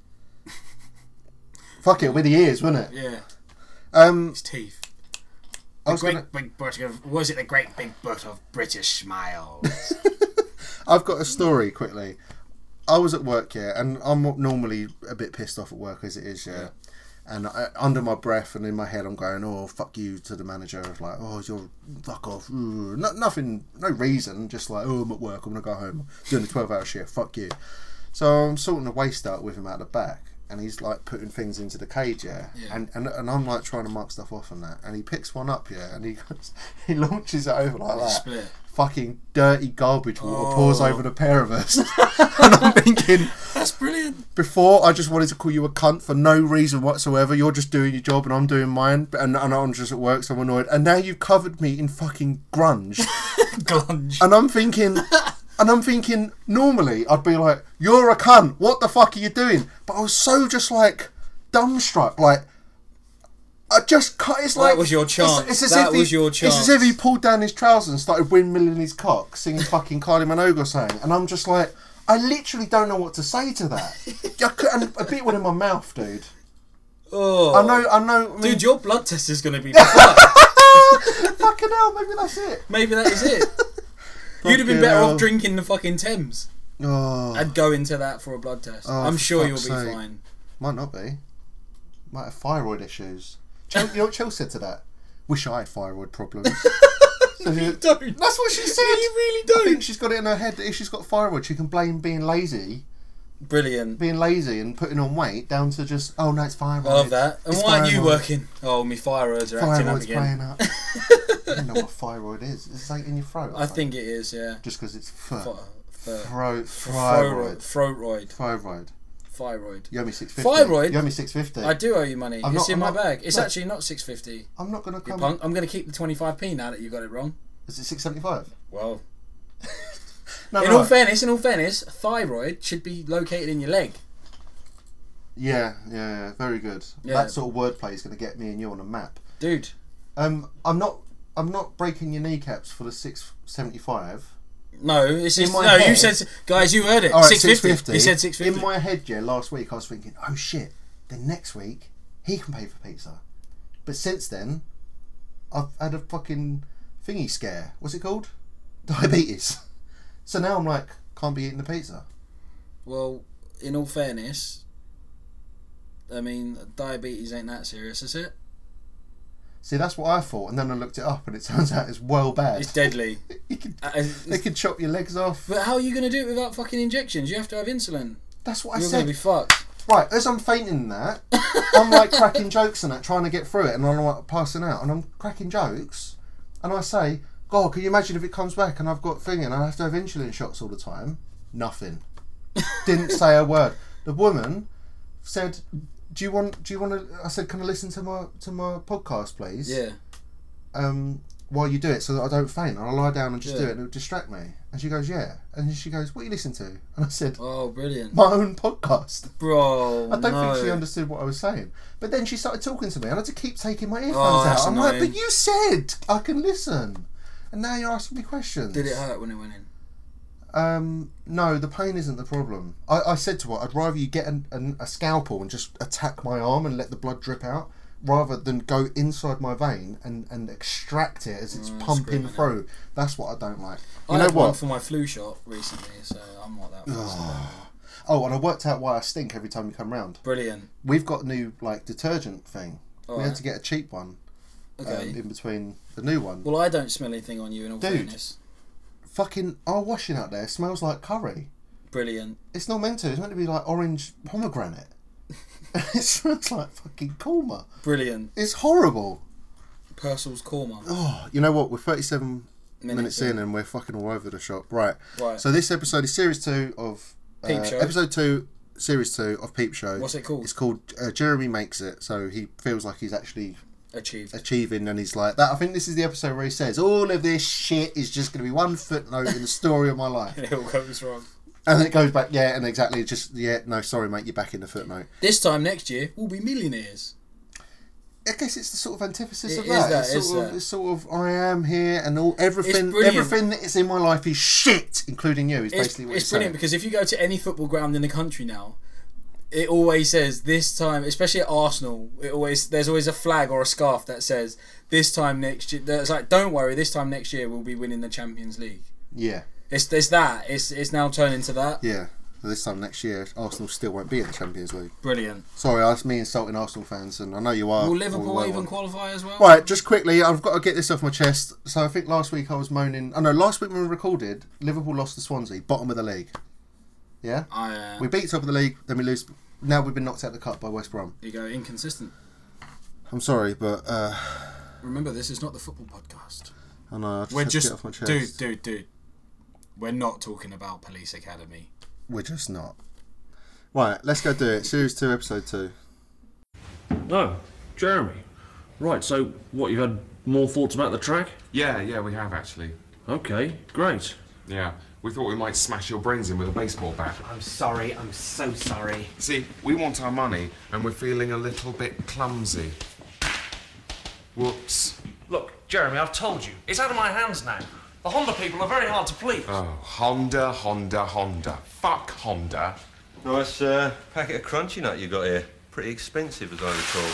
Fuck it, with the ears, wouldn't it? Yeah, Um, his teeth. I The was great gonna, big butt of was it the great big butt of British smiles? I've got a story quickly. I was at work here, and I'm normally a bit pissed off at work as it is, yeah. Yeah. And I, under my breath and in my head, I'm going, "Oh, fuck you" to the manager. Like, "Oh, you're fuck off." Ooh. No, nothing, no reason. Just like, "Oh, I'm at work. I'm gonna go home. Doing a twelve-hour shift. Fuck you." So I'm sorting a waste out with him out the back, and he's like putting things into the cage, yeah. Yeah. And, and and I'm like trying to mark stuff off on that, and he picks one up, yeah, and he goes, he launches it over like that. Split. Fucking dirty garbage water Oh. pours over the pair of us, and I'm thinking. That's brilliant. Before, I just wanted to call you a cunt for no reason whatsoever. You're just doing your job and I'm doing mine, and, and I'm just at work, so I'm annoyed. And now you've covered me in fucking grunge, Glunge. and I'm thinking, and I'm thinking, normally I'd be like, "You're a cunt. What the fuck are you doing?" But I was so just like dumbstruck, like, I just cut. It's like that was your chance. It's, it's as that if he, was your chance. It's as if he pulled down his trousers and started windmilling his cock, singing fucking Kylie Minogue or something. And I'm just like, I literally don't know what to say to that. I could, and a bit one in my mouth, dude. Oh, I know, I know. I mean, dude, your blood test is going to be fucked. Fucking hell, maybe that's it. Maybe that is it. You'd have been Fucking better hell. off drinking the fucking Thames Oh, and go into that for a blood test. Oh, I'm for sure you'll fuck's be sake. fine. might not be. Might have thyroid issues. Chel, you know what Chel said to that? Wish I had thyroid problems. So You you- don't. That's what she said. No, you really I don't. think she's got it in her head that if she's got thyroid, she can blame being lazy, Brilliant. being lazy and putting on weight down to just, oh no, it's thyroid. I love that. And It's why aren't you thyroid. working? Oh, my thyroids are acting up Thyroid's again. playing up. I don't know what thyroid is. It's something in your throat. I think it is, yeah. just because it's th- Th- th- throat Throat, thyroid. throatroid, Thyroid. thyroid. You owe me six fifty. Thyroid? You owe me six fifty. I do owe you money. I'm it's not- in I'm my not- bag. It's look. actually not six fifty. I'm not gonna You come. punk. I'm going to keep the twenty-five p now that you got it wrong. Is it six seventy five? Well, No, in no. all fairness, in all fairness, thyroid should be located in your leg. Yeah, yeah, yeah, very good. Yeah. That sort of wordplay is going to get me and you on a map. Dude, Um, I'm not. I'm not breaking your kneecaps for the six seventy five. no, it's In just, my no. You head- said, guys, you heard it. All right, six fifty. He said six fifty. In my head, yeah, last week I was thinking, oh shit. Then next week he can pay for pizza. But since then, I've had a fucking thingy scare. What's it called? Diabetes. So now I'm like, can't be eating the pizza. Well, in all fairness, I mean, diabetes ain't that serious, is it? See, that's what I thought, and then I looked it up, and it turns out it's well bad. It's deadly. you can, Uh, they can chop your legs off. But how are you going to do it without fucking injections? You have to have insulin. That's what I You're going said. to be fucked. Right, as I'm fainting in that, I'm like cracking jokes and that, trying to get through it, and I'm like passing out, and I'm cracking jokes, and I say, God, can you imagine if it comes back and I've got thing and I have to have insulin shots all the time? Nothing. Didn't say a word. The woman said, "Do you want? Do you want to?" I said, "Can I listen to my to my podcast, please?" Yeah. Um, while you do it, so that I don't faint, and I'll lie down and just Yeah. do it, and it'll distract me. And she goes, "Yeah," and she goes, "What are you listening to?" And I said, Oh, brilliant. "My own podcast." Bro, I don't no. think she understood what I was saying. But then she started talking to me, and I had to keep taking my earphones Oh, out. that's I'm like, annoying. but you said I can listen, and now you're asking me questions. Did it hurt when it went in? Um, no, the pain isn't the problem. I, I said to her, I'd rather you get an, an, a scalpel and just attack my arm and let the blood drip out, rather than go inside my vein and, and extract it as it's Mm, pumping screaming through. That's what I don't like. You I know had one what? for my flu shot recently, so I'm not that fussed. Oh, and I worked out why I stink every time you come round. Brilliant. We've got a new like detergent thing. we Alright. had to get a cheap one. Okay. Um, in between the new one. Well, I don't smell anything on you, in all Dude. fairness. Fucking our washing out there smells like curry. Brilliant. It's not meant to. It's meant to be like orange pomegranate. It smells like fucking korma. Brilliant. It's horrible. Purcell's Korma. Oh, you know what? We're thirty-seven minutes, Minutes in in. and we're fucking all over the shop. Right. Right. So this episode is series two of uh, Peep Show. episode two, series two of Peep Show. What's it called? It's called uh, Jeremy Makes It. So he feels like he's actually Achieved. achieving, and he's like that. I think this is the episode where he says all of this shit is just going to be one footnote in the story of my life, And it all goes wrong. and then it goes back. Yeah, and exactly. Just yeah. No, sorry, mate. You're back in the footnote. This time next year, we'll be millionaires. I guess it's the sort of antithesis It of is that. that, It's it's sort of, that. it's sort of I am here, and all everything, brilliant. everything that is in my life is shit, including you. Is It's, basically what it's he's brilliant saying. because if you go to any football ground in the country now, it always says this time, especially at Arsenal, it always there's always a flag or a scarf that says this time next year. It's like, don't worry, this time next year we'll be winning the Champions League. Yeah, It's it's that. It's it's now turned into that. yeah. So this time next year, Arsenal still won't be in the Champions League. Brilliant. Sorry, that's me insulting Arsenal fans, and I know you are. Will or Liverpool will even one. qualify as well? Right, just quickly, I've got to get this off my chest. So I think last week I was moaning. Oh no, last week when we recorded, Liverpool lost to Swansea, bottom of the league. Yeah, I, uh, we beat top of the league, then we lose. Now we've been knocked out of the cup by West Brom. you go inconsistent. I'm sorry, but uh, Remember, this is not the football podcast. I know. I just We're had to just get off my chest. dude, dude, dude. We're not talking about Police Academy. We're just not. Right, let's go do it. Series two, episode two. Oh, Jeremy. Right, so what, you had more thoughts about the track? Yeah, yeah, we have actually. Okay, great. Yeah, we thought we might smash your brains in with a baseball bat. I'm sorry, I'm so sorry. See, we want our money, and we're feeling a little bit clumsy. Whoops. Look, Jeremy, I've told you. It's out of my hands now. The Honda people are very hard to please. Oh, Honda, Honda, Honda. Fuck Honda. Nice uh, packet of crunchy nut you got here. Pretty expensive, as I recall.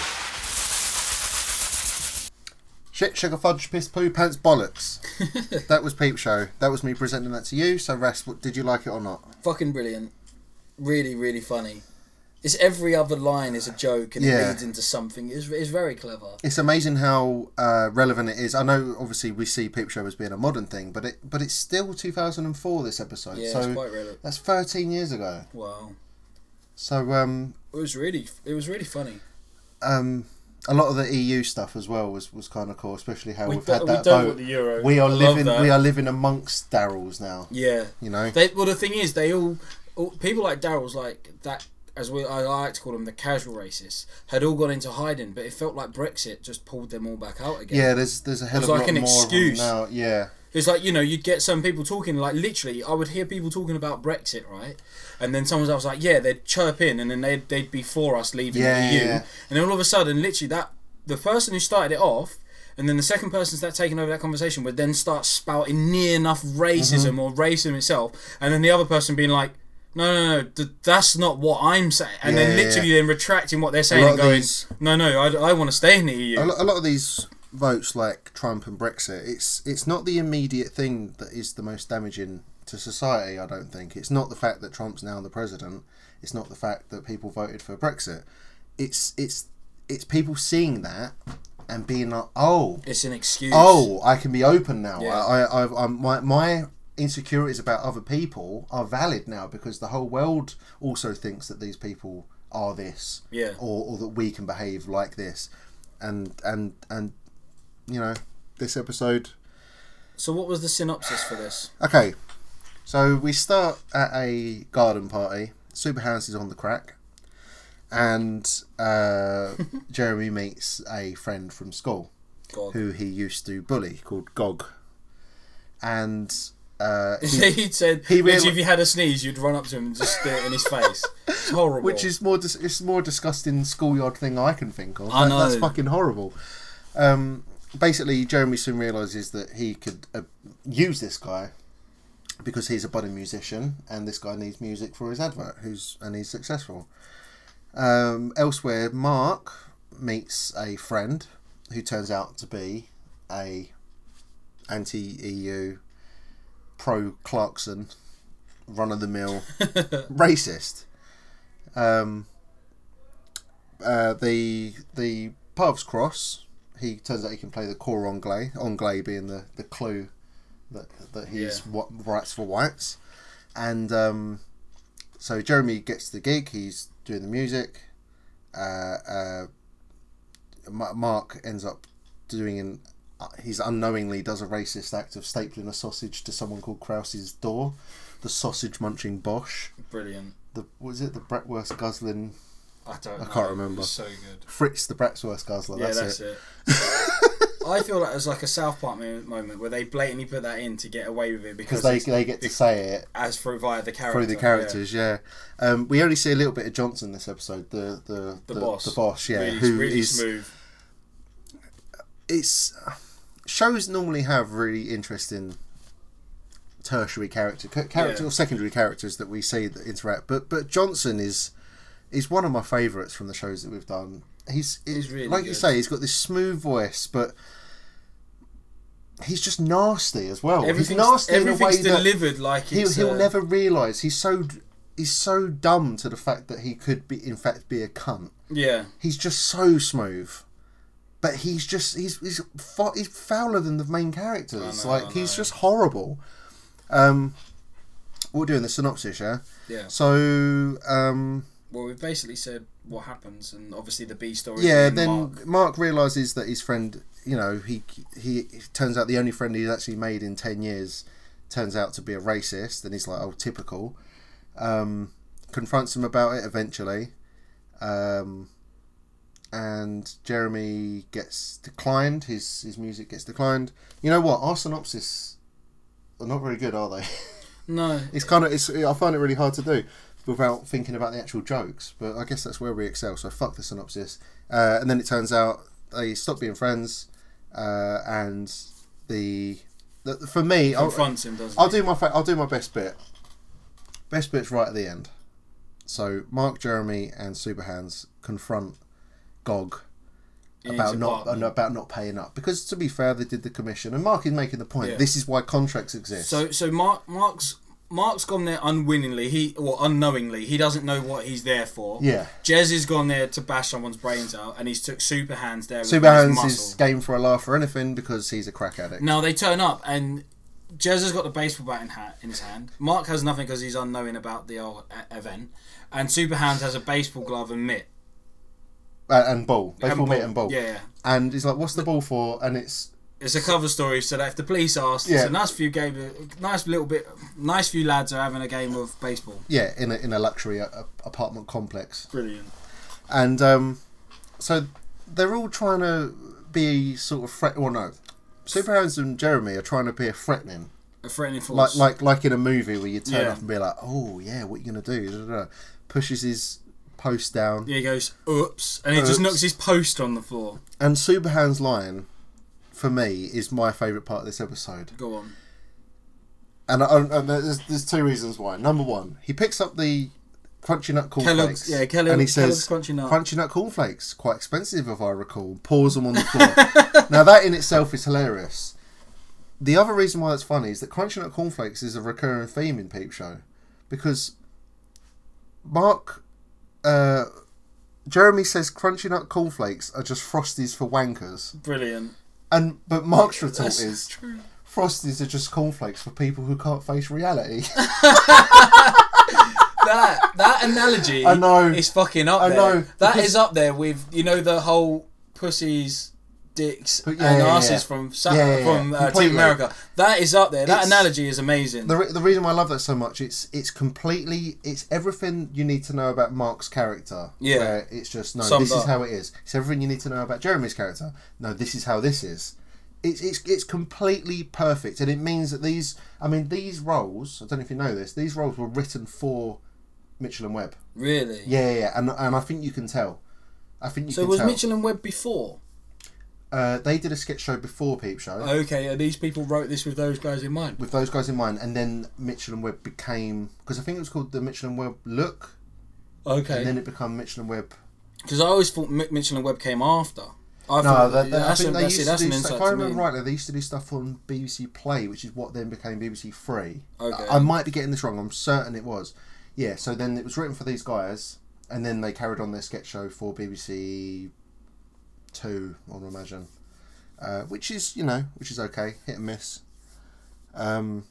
Shit, sugar, fudge, piss, poo, pants, bollocks. That was Peep Show. That was me presenting that to you. So, Ras, what- did you like it or not? Fucking brilliant. Really, really funny. It's every other line is a joke and Yeah. it leads into something. It's, it's very clever. It's amazing how uh, relevant it is. I know, obviously, we see Peep Show as being a modern thing, but it but it's still two thousand four, this episode. Yeah, so it's quite relevant. that's thirteen years ago. Wow. So, um, It was really, it was really funny. um, a lot of the E U stuff as well was, was kind of cool, especially how We we've do- had we that don't vote. want the Euro. We are I love living. that. We are living amongst Daryls now. Yeah. You know. They, well, the thing is, they all, all people like Daryl's like that, as we I like to call them, the casual racists, had all gone into hiding, but it felt like Brexit just pulled them all back out again. Yeah, there's there's a hell It's of a like lot an more excuse. of them now. Yeah. It's like, you know, you'd get some people talking, like, literally, I would hear people talking about Brexit, right? And then someone else was like, yeah, they'd chirp in, and then they'd, they'd be for us leaving Yeah, the E U. yeah. And then all of a sudden, literally, that the person who started it off, and then the second person that's taking over that conversation would then start spouting near enough racism Mm-hmm. or racism itself, and then the other person being like, no, no, no, th- that's not what I'm saying. And Yeah, then yeah, literally yeah. then retracting what they're saying lot and of going, these- no, no, I, I want to stay in the E U. A lo- a lot of these votes, like Trump and Brexit, it's it's not the immediate thing that is the most damaging to society. I don't think it's not the fact that Trump's now the president. It's not the fact that people voted for Brexit. It's it's it's people seeing that and being like, oh, It's an excuse. oh, I can be open now. Yeah. I, I, I've, I'm, my, my insecurities about other people are valid now because the whole world also thinks that these people are this, Yeah. or, or that we can behave like this, and and and you know, this episode. So what was the synopsis for this? Okay, so we start at a garden party. Super Hans is on the crack, and uh, Jeremy meets a friend from school God. who he used to bully called Gog, and uh, he- He said, he literally, reali- if you had a sneeze, you'd run up to him and just stare in his face. It's horrible. which is more dis- it's more disgusting schoolyard thing I can think of. I That- That's know. fucking horrible. Um, basically, Jeremy soon realizes that he could uh, use this guy because he's a budding musician, and this guy needs music for his advert. Who's and he's successful. Um, elsewhere, Mark meets a friend who turns out to be a anti-E U, pro-Clarkson, run-of-the-mill racist. Um, uh, the the paths cross. He turns out he can play the core anglais, anglais being the, the clue that that he's Yeah. what writes for whites, and um, so Jeremy gets the gig. He's doing the music. Uh, uh, Ma- Mark ends up doing an. Uh, he's unknowingly does a racist act of stapling a sausage to someone called Krause's door. The sausage munching Bosch. Brilliant. The was it the Bratwurst guzzling I don't I know. can't remember. It was so good. Fritz the Bratwurst guzzler. Yeah, that's, that's it. it. I feel like it was like a South Park mo- moment where they blatantly put that in to get away with it because Because they it's- they get to say it as for via the character. through the characters. Yeah, Um, we only see a little bit of Johnson this episode. The the The, boss. The boss. Yeah, Really, who really is smooth. it's shows normally have really interesting tertiary character character Yeah. or secondary characters that we see that interact. But but Johnson is is one of my favourites from the shows that we've done. He's, He's really like you good. say, he's got this smooth voice, but he's just nasty as well. He's Everything's, nasty in a way everything's that delivered like he'll, it's, he'll uh, never realise. He's so he's so dumb to the fact that he could be in fact be a cunt. Yeah. He's just so smooth. But he's just he's he's fa- he's fouler than the main characters. I know, like I he's know. just horrible. Um, we're doing the synopsis, yeah. Yeah. So um, Well, we've basically said what happens, and obviously the B story. yeah, being then Mark. Mark, realizes that his friend, you know, he he it turns out the only friend he's actually made in ten years turns out to be a racist, and he's like, oh, typical. Um, confronts him about it eventually. Um, and Jeremy gets declined. His his music gets declined. You know what? Our synopsis are not very good, are they? No. It's kind of it's. I find it really hard to do without thinking about the actual jokes. But I guess that's where we excel. So fuck the synopsis. Uh, and then it turns out they stop being friends. uh, and the, the for me, I'll, Confronts him, doesn't I'll he? do my fa- I'll do my best bit. Best bit's right at the end. So Mark, Jeremy, and Superhands confront Gog In about his not apartment. about not paying up, because to be fair, they did the commission, and Mark is making the point. Yeah. This is why contracts exist. So so Mark Mark's Mark's gone there unwillingly. He or unknowingly. He doesn't know what he's there for. yeah, Jez has gone there to bash someone's brains out, and he's took Superhands there. with his Superhands muscle. is game for a laugh for anything because he's a crack addict. Now they turn up, and Jez has got the baseball bat in, hat, in his hand. Mark has nothing because he's unknowing about the whole uh, event, and Superhands has a baseball glove and mitt. Uh, and ball, baseball And mitt ball. and ball. Yeah, yeah. And he's like, "What's the ball for?" And it's It's a cover story so that if the police ask, Yeah. it's a nice few game, nice little bit, nice few lads are having a game of baseball. yeah, in a in a luxury uh, apartment complex. Brilliant. And um, so they're all trying to be sort of threat. Well, no, Superhands and Jeremy are trying to be a threatening, A threatening like force. like like in a movie where you turn Yeah. up and be like, "Oh yeah, what are you gonna do?" Da, da, da. Pushes his post down, Yeah, he goes, oops, and he just Oops. knocks his poster on the floor. and Superhands' line, for me, is my favourite part of this episode. Go on. And, I, and there's there's two reasons why. Number one, he picks up the Crunchy Nut Kellogg's, cornflakes, yeah, Kellogg, and he Kellogg's says, Crunchy Nut. "Crunchy Nut cornflakes, quite expensive if I recall." Pours them on the floor. Now that in itself is hilarious. The other reason why that's funny is that Crunchy Nut cornflakes is a recurring theme in Peep Show, because Mark, uh, Jeremy says Crunchy Nut cornflakes are just Frosties for wankers, Brilliant. and but Mark's retort That's is true. Frosties are just cornflakes for people who can't face reality. That that analogy I know. is fucking up I there. know, That because- is up there with, you know, the whole pussies, dicks, But yeah, and yeah, asses yeah. from Sa- Yeah, yeah, yeah. from uh, Team Completely. America. That is up there. That It's- analogy is amazing. The, re- the reason why I love that so much, it's it's completely, it's everything you need to know about Mark's character. Yeah. Where it's just, no, Summed this is up. how it is. It's everything you need to know about Jeremy's character. No, this is how this is. It's, it's, it's completely perfect. And it means that these, I mean, these roles, I don't know if you know this, these roles were written for Mitchell and Webb. Really? Yeah, yeah, yeah. And, and I think you can tell. I think you So can was tell. Mitchell and Webb before? Uh, they did a sketch show before Peep Show. Okay, and these people wrote this with those guys in mind. With those guys in mind, and then Mitchell and Webb became, because I think it was called the Mitchell and Webb Look, and then Okay. it became Mitchell and Webb. Because I always thought Mi- Mitchell and Webb came after. I No, thought they, they, I that's, think a, they that's, used it, that's to an do. insight If I to remember me. rightly, they used to do stuff on B B C Play, which is what then became B B C Three. Okay. I, I might be getting this wrong. I'm certain it was. Yeah. So then it was written for these guys, and then they carried on their sketch show for B B C Two, I would imagine, uh, which is you know which is okay, hit and miss. Um.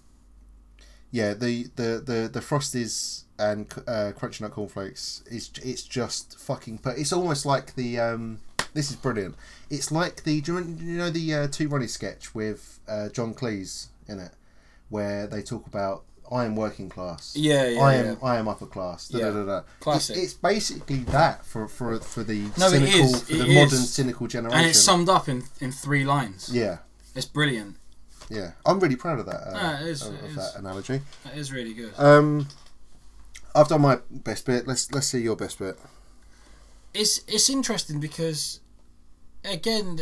Yeah, the the the the Frosties and uh, Crunchy Nut cornflakes is it's just fucking. But it's almost like the um. This is brilliant. It's like the do you remember- you know the uh, Two Ronnie sketch with uh, John Cleese in it, where they talk about I am working class. Yeah, yeah, I am yeah. I am upper class. Da, Yeah. da, da, da. Classic. It's, it's basically that for for for the No, it cynical is. for It the is. modern cynical generation. And it's summed up in, in three lines. yeah, It's brilliant. yeah. I'm really proud of that. Uh, Ah, it is, of, it of is. that analogy. That is really good. Um, I've done my best bit. Let's let's see your best bit. It's it's interesting because, again,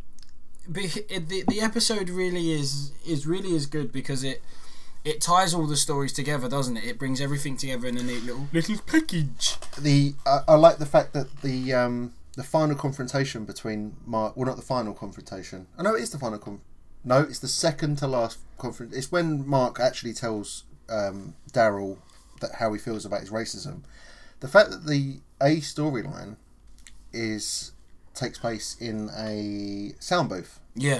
be- it- the the episode really is is really is good because it it ties all the stories together, doesn't it? It brings everything together in a neat little little package. The I, I like the fact that the um the final confrontation between Mark. Well, not the final confrontation. I know it is the final con. No, it's the second to last confront. It's when Mark actually tells um, Daryl that how he feels about his racism. The fact that the A storyline is takes place in a sound booth Yeah,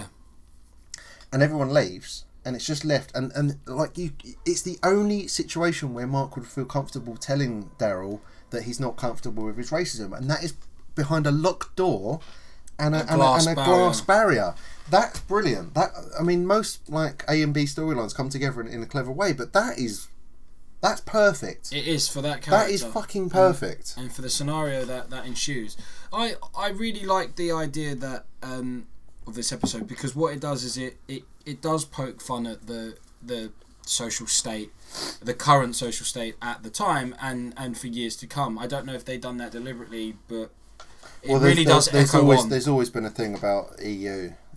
and everyone leaves and it's just left and, and like you it's the only situation where Mark would feel comfortable telling Daryl that he's not comfortable with his racism, and that is behind a locked door and a, A and a, glass and a barrier. glass barrier. That's brilliant. That I mean, most like A and B storylines come together in, in a clever way, but that is that's perfect. it is for that character. That is fucking perfect. and for the scenario that that ensues. I I really like the idea that um, of this episode because what it does is it, it, it does poke fun at the the social state, the current social state at the time and, and for years to come. I don't know if they've done that deliberately, but it Well, there's, really there's, does there's echo always on. there's always been a thing about E U.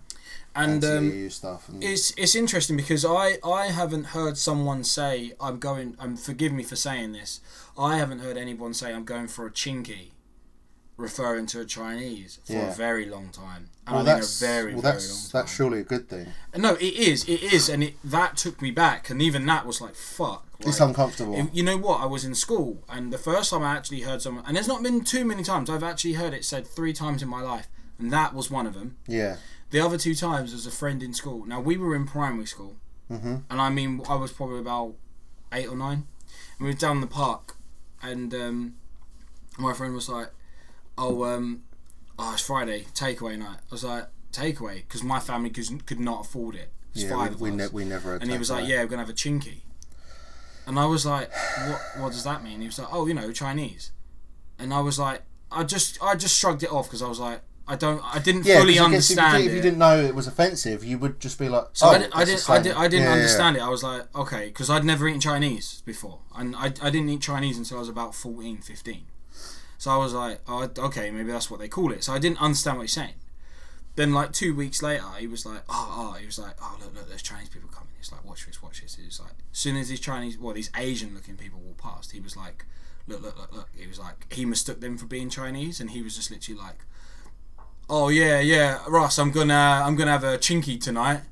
And um, anti-E U stuff. And it's it's interesting because I, I haven't heard someone say I'm going. Um, forgive me for saying this. I haven't heard anyone say I'm going for a chinky, referring to a Chinese for Yeah. a very long time. And well, I mean that's a very well, very that's long time. that's surely a good thing. No, it is. It is, and it that took me back, and even that was like fuck. It's like, uncomfortable. if- you know what? I was in school, and the first time I actually heard someone, and there's not been too many times. I've actually heard it said three times in my life, and that was one of them. Yeah. The other two times was a friend in school. Now we were in primary school, Mm-hmm. and I mean I was probably about eight or nine, and we were down the park, and um, my friend was like, "Oh, um, oh, it's Friday, takeaway night." I was like, "Takeaway," because my family could, could not afford it. It's Yeah, five we, of we, us. ne- we never had And he was like, takeaway. "Yeah, we're gonna have a chinky," and I was like, "What? What does that mean?" He was like, "Oh, you know, Chinese," and I was like, I just, I just shrugged it off because I was like, I don't, I didn't Yeah, fully 'cause I guess if you understand did- If you it. didn't know it was offensive, you would just be like, So oh, I, didn't, I, that's the didn't, I, same. did, I didn't Yeah, yeah, understand it. I was like, okay, because I'd never eaten Chinese before. And I, I didn't eat Chinese until I was about fourteen, fifteen. So I was like, oh, okay, maybe that's what they call it. So I didn't understand what he's saying. Then like two weeks later, he was like, oh, oh, he was like, oh, look, look, there's Chinese people coming. He's like, watch this, watch this. He was like, as soon as these Chinese, well, these Asian looking people walked past, he was like, look, look, look, look. He was like, he mistook them for being Chinese, and he was just literally like, oh yeah, yeah, Ross, I'm gonna, I'm gonna have a chinky tonight.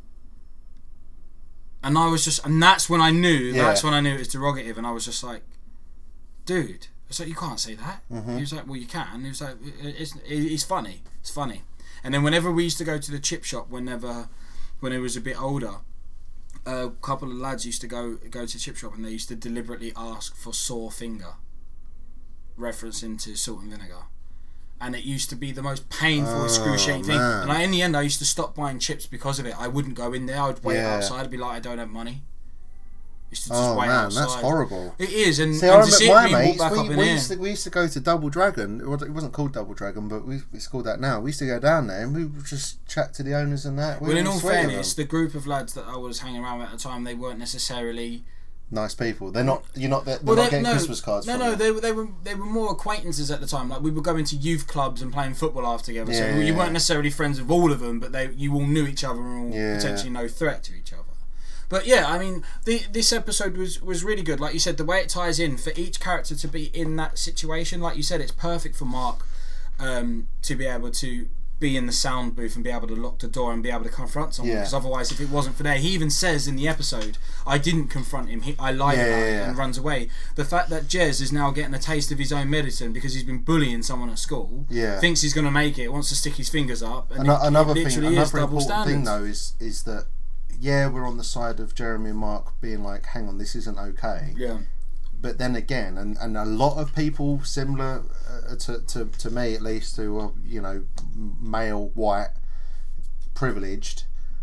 And I was just, and that's when I knew, Yeah. that's when I knew it was derogative, and I was just like, dude, I was like, you can't say that. Mm-hmm. He was like, well, you can. He was like, it's, it's funny, it's funny. And then whenever we used to go to the chip shop, whenever, when it was a bit older, a couple of lads used to go go to chip shop, and they used to deliberately ask for sore finger, referencing to salt and vinegar. And it used to be the most painful, Oh, excruciating thing. man. And I, in the end, I used to stop buying chips because of it. I wouldn't go in there. I'd wait Yeah. outside. I'd be like, I don't have money. Used to just Oh wait man, outside. that's horrible. It is, and, See, and I to see remember it my being mates. walked back We, up in we here. used to we used to go to Double Dragon. Well, it wasn't called Double Dragon, but we it's called that now. We used to go down there and we would just chat to the owners and that. We Well, in were all sweet of fairness, them. the group of lads that I was hanging around with at the time, they weren't necessarily. Nice people. They're not. You're not. They're Well, not they, getting no, Christmas cards. no, from no, them. they were they were they were more acquaintances at the time. Like we were going to youth clubs and playing football after together. Yeah, so you yeah. weren't necessarily friends with all of them, but they you all knew each other and all Yeah. potentially no threat to each other. But yeah, I mean, the, this episode was, was really good. Like you said, the way it ties in for each character to be in that situation, like you said, it's perfect for Mark um, to be able to be in the sound booth and be able to lock the door and be able to confront someone. Yeah. Because otherwise, if it wasn't for there, he even says in the episode, I didn't confront him. He, I lied Yeah, about yeah, it yeah. and runs away. The fact that Jez is now getting a taste of his own medicine because he's been bullying someone at school, Yeah. thinks he's going to make it, wants to stick his fingers up. And Ano- it, another it thing, literally is another double important thing standards. though is is that yeah, we're on the side of Jeremy and Mark being like, hang on, this isn't okay. Yeah. But then again, and, and a lot of people similar uh, to, to to me at least, who are you know male, white, privileged,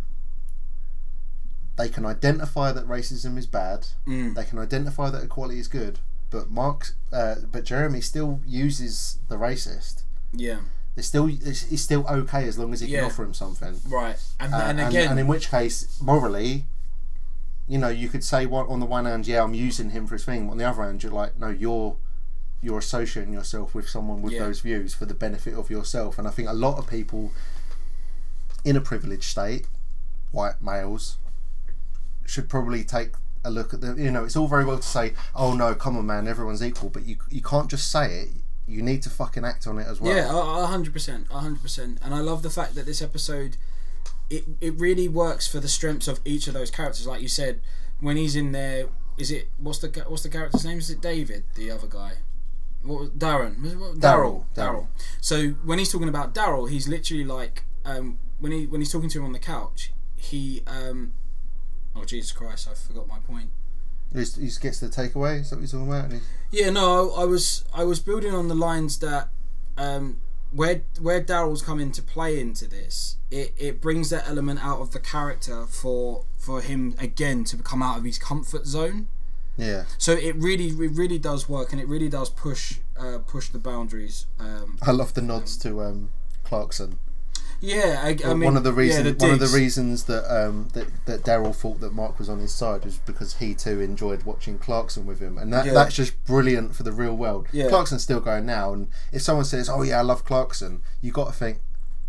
they can identify that racism is bad. Mm. They can identify that equality is good. But Mark, uh, but Jeremy still uses the racist. Yeah. It's still it's, it's still okay as long as he Yeah. can offer him something. Right. And, Uh, and and, again. and in which case, morally, you know, you could say what on the one hand, yeah, I'm using him for his thing. On the other hand, you're like, no, you're you're associating yourself with someone with Yeah. those views for the benefit of yourself. And I think a lot of people in a privileged state, white males, should probably take a look at the. You know, it's all very well to say, oh no, come on, man, everyone's equal, but you you can't just say it. You need to fucking act on it as well. Yeah, a a hundred percent, a hundred percent. And I love the fact that this episode, it it really works for the strengths of each of those characters. Like you said, when he's in there, is it what's the what's the character's name? Is it David, the other guy? What was Darren? Was it what- Daryl, Daryl. Daryl. Daryl. So when he's talking about Daryl, he's literally like um, when he when he's talking to him on the couch, he um, oh Jesus Christ, I forgot my point. He just- he just gets the takeaway. Is that what you're talking about? And he- Yeah, no, I was I was building on the lines that um, where where Daryl's come into play into this, it, it brings that element out of the character for for him again to come out of his comfort zone. Yeah. So it really it really does work, and it really does push uh, push the boundaries. Um, I love the nods to um, Clarkson. yeah, I, I Well, mean, one of the reasons yeah, one of the digs. reasons that um, that, that Daryl thought that Mark was on his side was because he too enjoyed watching Clarkson with him, and that Yeah. that's just brilliant for the real world. Yeah. Clarkson's still going now, and if someone says, "Oh yeah, I love Clarkson," you got to think,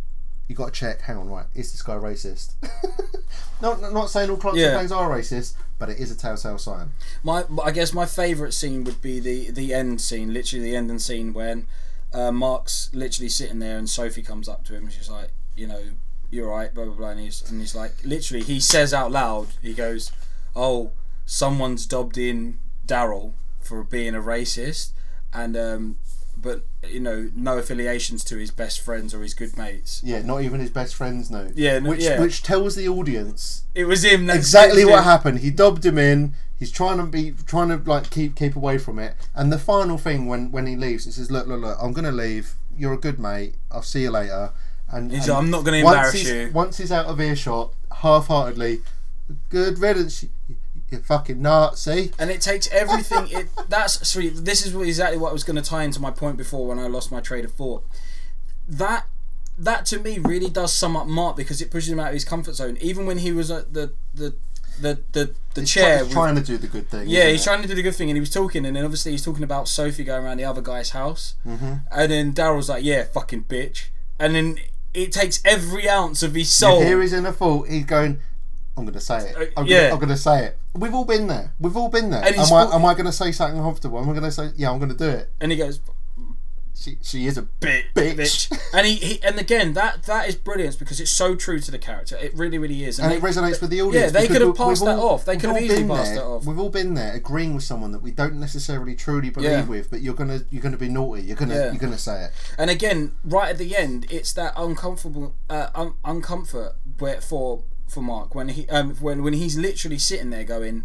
you got to check. Hang on, right? Is this guy racist? not not saying all Clancy Yeah. gangs are racist, but it is a telltale sign. My, I guess my favourite scene would be the the end scene, literally the ending scene when uh, Mark's literally sitting there and Sophie comes up to him and she's like, you know, you're right, blah blah blah, and he's and he's like, literally, he says out loud, he goes, oh, someone's dobbed in Daryl for being a racist, and um, but you know, no affiliations to his best friends or his good mates. Yeah, not even his best friends know. Yeah, no, which yeah. which tells the audience It was him. That exactly stitched what him. happened. He dobbed him in. He's trying to be trying to like keep keep away from it. And the final thing when when he leaves, he says, "Look, look, look. I'm gonna leave. You're a good mate. I'll see you later." And, He's and like, I'm not gonna once embarrass he's- you. Once he's out of earshot, half-heartedly, "Good riddance, you, you fucking Nazi." And it takes everything. It that's sorry. This is what, exactly what I was going to tie into my point before when I lost my train of thought. That that to me really does sum up Mark, because it pushes him out of his comfort zone. Even when he was at the the the the, the He's chair, try- he's with- trying to do the good thing. yeah, isn't he's it? trying to do the good thing, and he was talking, and then obviously he's talking about Sophie going around the other guy's house, mm-hmm. and then Daryl's like, "Yeah, fucking bitch," and then it takes every ounce of his soul. Here he's in a fault. He's going, I'm going to say it. Uh, I'm yeah. Gonna, I'm going to say it. We've all been there. We've all been there. And Am he's I, spo- am I going to say something uncomfortable? Am I going to say, yeah, I'm going to do it? And he goes, She she is a bitch, bitch. and he, he and again that that is brilliant because it's so true to the character. It really, really is, And they- it resonates with the audience. Yeah, they because could have we- passed we've that all- off. They we've could have all easily been passed there. that off. We've all been there, agreeing with someone that we don't necessarily truly believe Yeah. with, but you're gonna you're gonna be naughty. You're gonna Yeah. you're gonna say it. And again, right at the end, it's that uncomfortable, uh, un- uncomfort where for for Mark when he um when when he's literally sitting there going,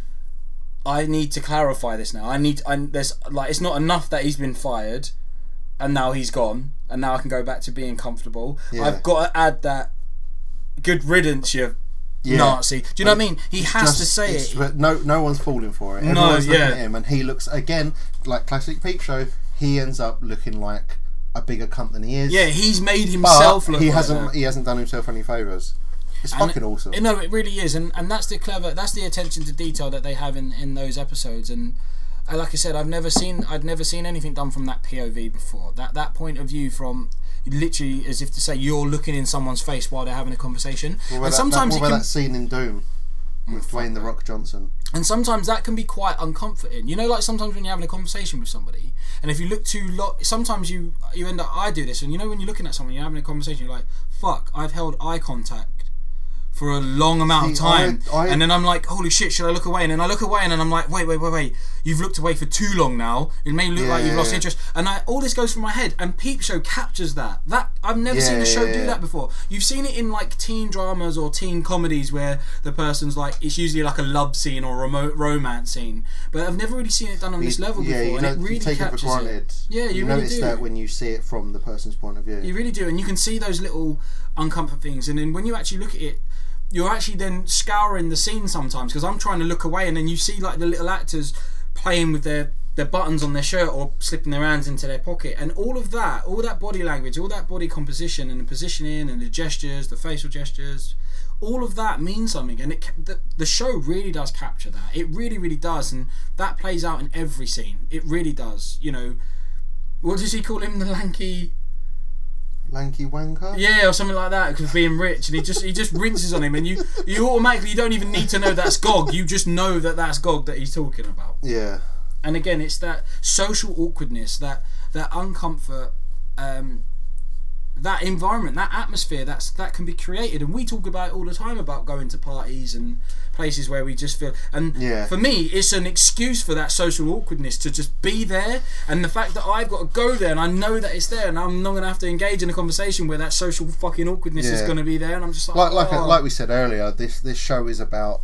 I need to clarify this now. I need I there's like it's not enough that he's been fired, and now he's gone, and now I can go back to being comfortable. Yeah. I've got to add that good riddance, you Yeah. Nazi. Do you know what I mean? He It's has just- to say it's- it. But no, no one's falling for it. No, Everyone's looking yeah. at him, and he looks again like classic Peep Show. He ends up looking like a bigger cunt than he is. Yeah, he's made but himself look he like hasn't. that. He hasn't done himself any favors. It's And fucking it- awesome. No, it really is, and and that's the clever, that's the attention to detail that they have in, in those episodes. And uh, like I said, I've never seen I'd never seen anything done from that P O V before. That that point of view from literally as if to say you're looking in someone's face while they're having a conversation. What about And that- sometimes that, it what about can, that scene in Doom with Dwayne the Rock Johnson? and sometimes that can be quite uncomforting. You know, like sometimes when you're having a conversation with somebody, and if you look too lo- sometimes you you end up. I do this, and you know when you're looking at someone, you're having a conversation, you're like, "Fuck, I've held eye contact for a long amount of See, time," I- I- and then I'm like, "Holy shit, should I look away?" And then I look away, and then I'm like, "Wait, wait, wait, wait! You've looked away for too long now. It may look like you've Yeah. lost interest." And I, all this goes through my head, and Peep Show captures that. That I've never Yeah, seen a show yeah, do yeah. that before. You've seen it in like teen dramas or teen comedies where the person's like, it's usually like a love scene or a remote romance scene, but I've never really seen it done on this level yeah, before, you and it don't- really you take it for captures granted. Yeah, you, you really notice do. that when you see it from the person's point of view. You really do, and you can see those little uncomfort things, and then when you actually look at it, you're actually then scouring the scene sometimes, because I'm trying to look away, and then you see like the little actors playing with their their buttons on their shirt or slipping their hands into their pocket, and all of that, all that body language, all that body composition and the positioning and the gestures, the facial gestures, all of that means something, and it ca- the, the show really does capture that. It really, really does, and that plays out in every scene. It really does. You know, what does he call him? The lanky. Lanky wanker. Yeah, or something like that, because being rich, and he just he just rinses on him, and you you automatically you don't even need to know that's Gog. You just know that that's Gog that he's talking about. Yeah. And again, it's that social awkwardness, that that uncomfort, um, that environment, that atmosphere that's that can be created. And we talk about it all the time about going to parties and places where we just feel. And Yeah. for me, it's an excuse for that social awkwardness to just be there. And the fact that I've got to go there and I know that it's there, and I'm not going to have to engage in a conversation where that social fucking awkwardness is Yeah. going to be there. And I'm just like, Like like oh. like we said earlier, this this show is about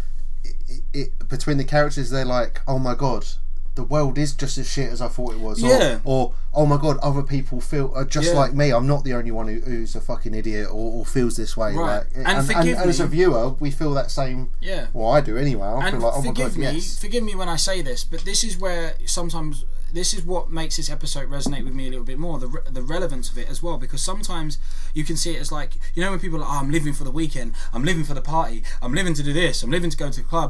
it, it, between the characters. They're like, oh my god, the world is just as shit as I thought it was. Or, Yeah. or oh my god, other people feel are just Yeah. like me. I'm not the only one who, who's a fucking idiot or, or feels this way. Right. Like, And and, forgive and as me. a viewer, we feel that same. Yeah. Well, I do anyway. I And feel like, oh my forgive god, me, yes. forgive me when I say this, but this is where sometimes this is what makes this episode resonate with me a little bit more. The re- the relevance of it as well, because sometimes you can see it as like, you know, when people are like, oh, I'm living for the weekend, I'm living for the party, I'm living to do this, I'm living to go to the club.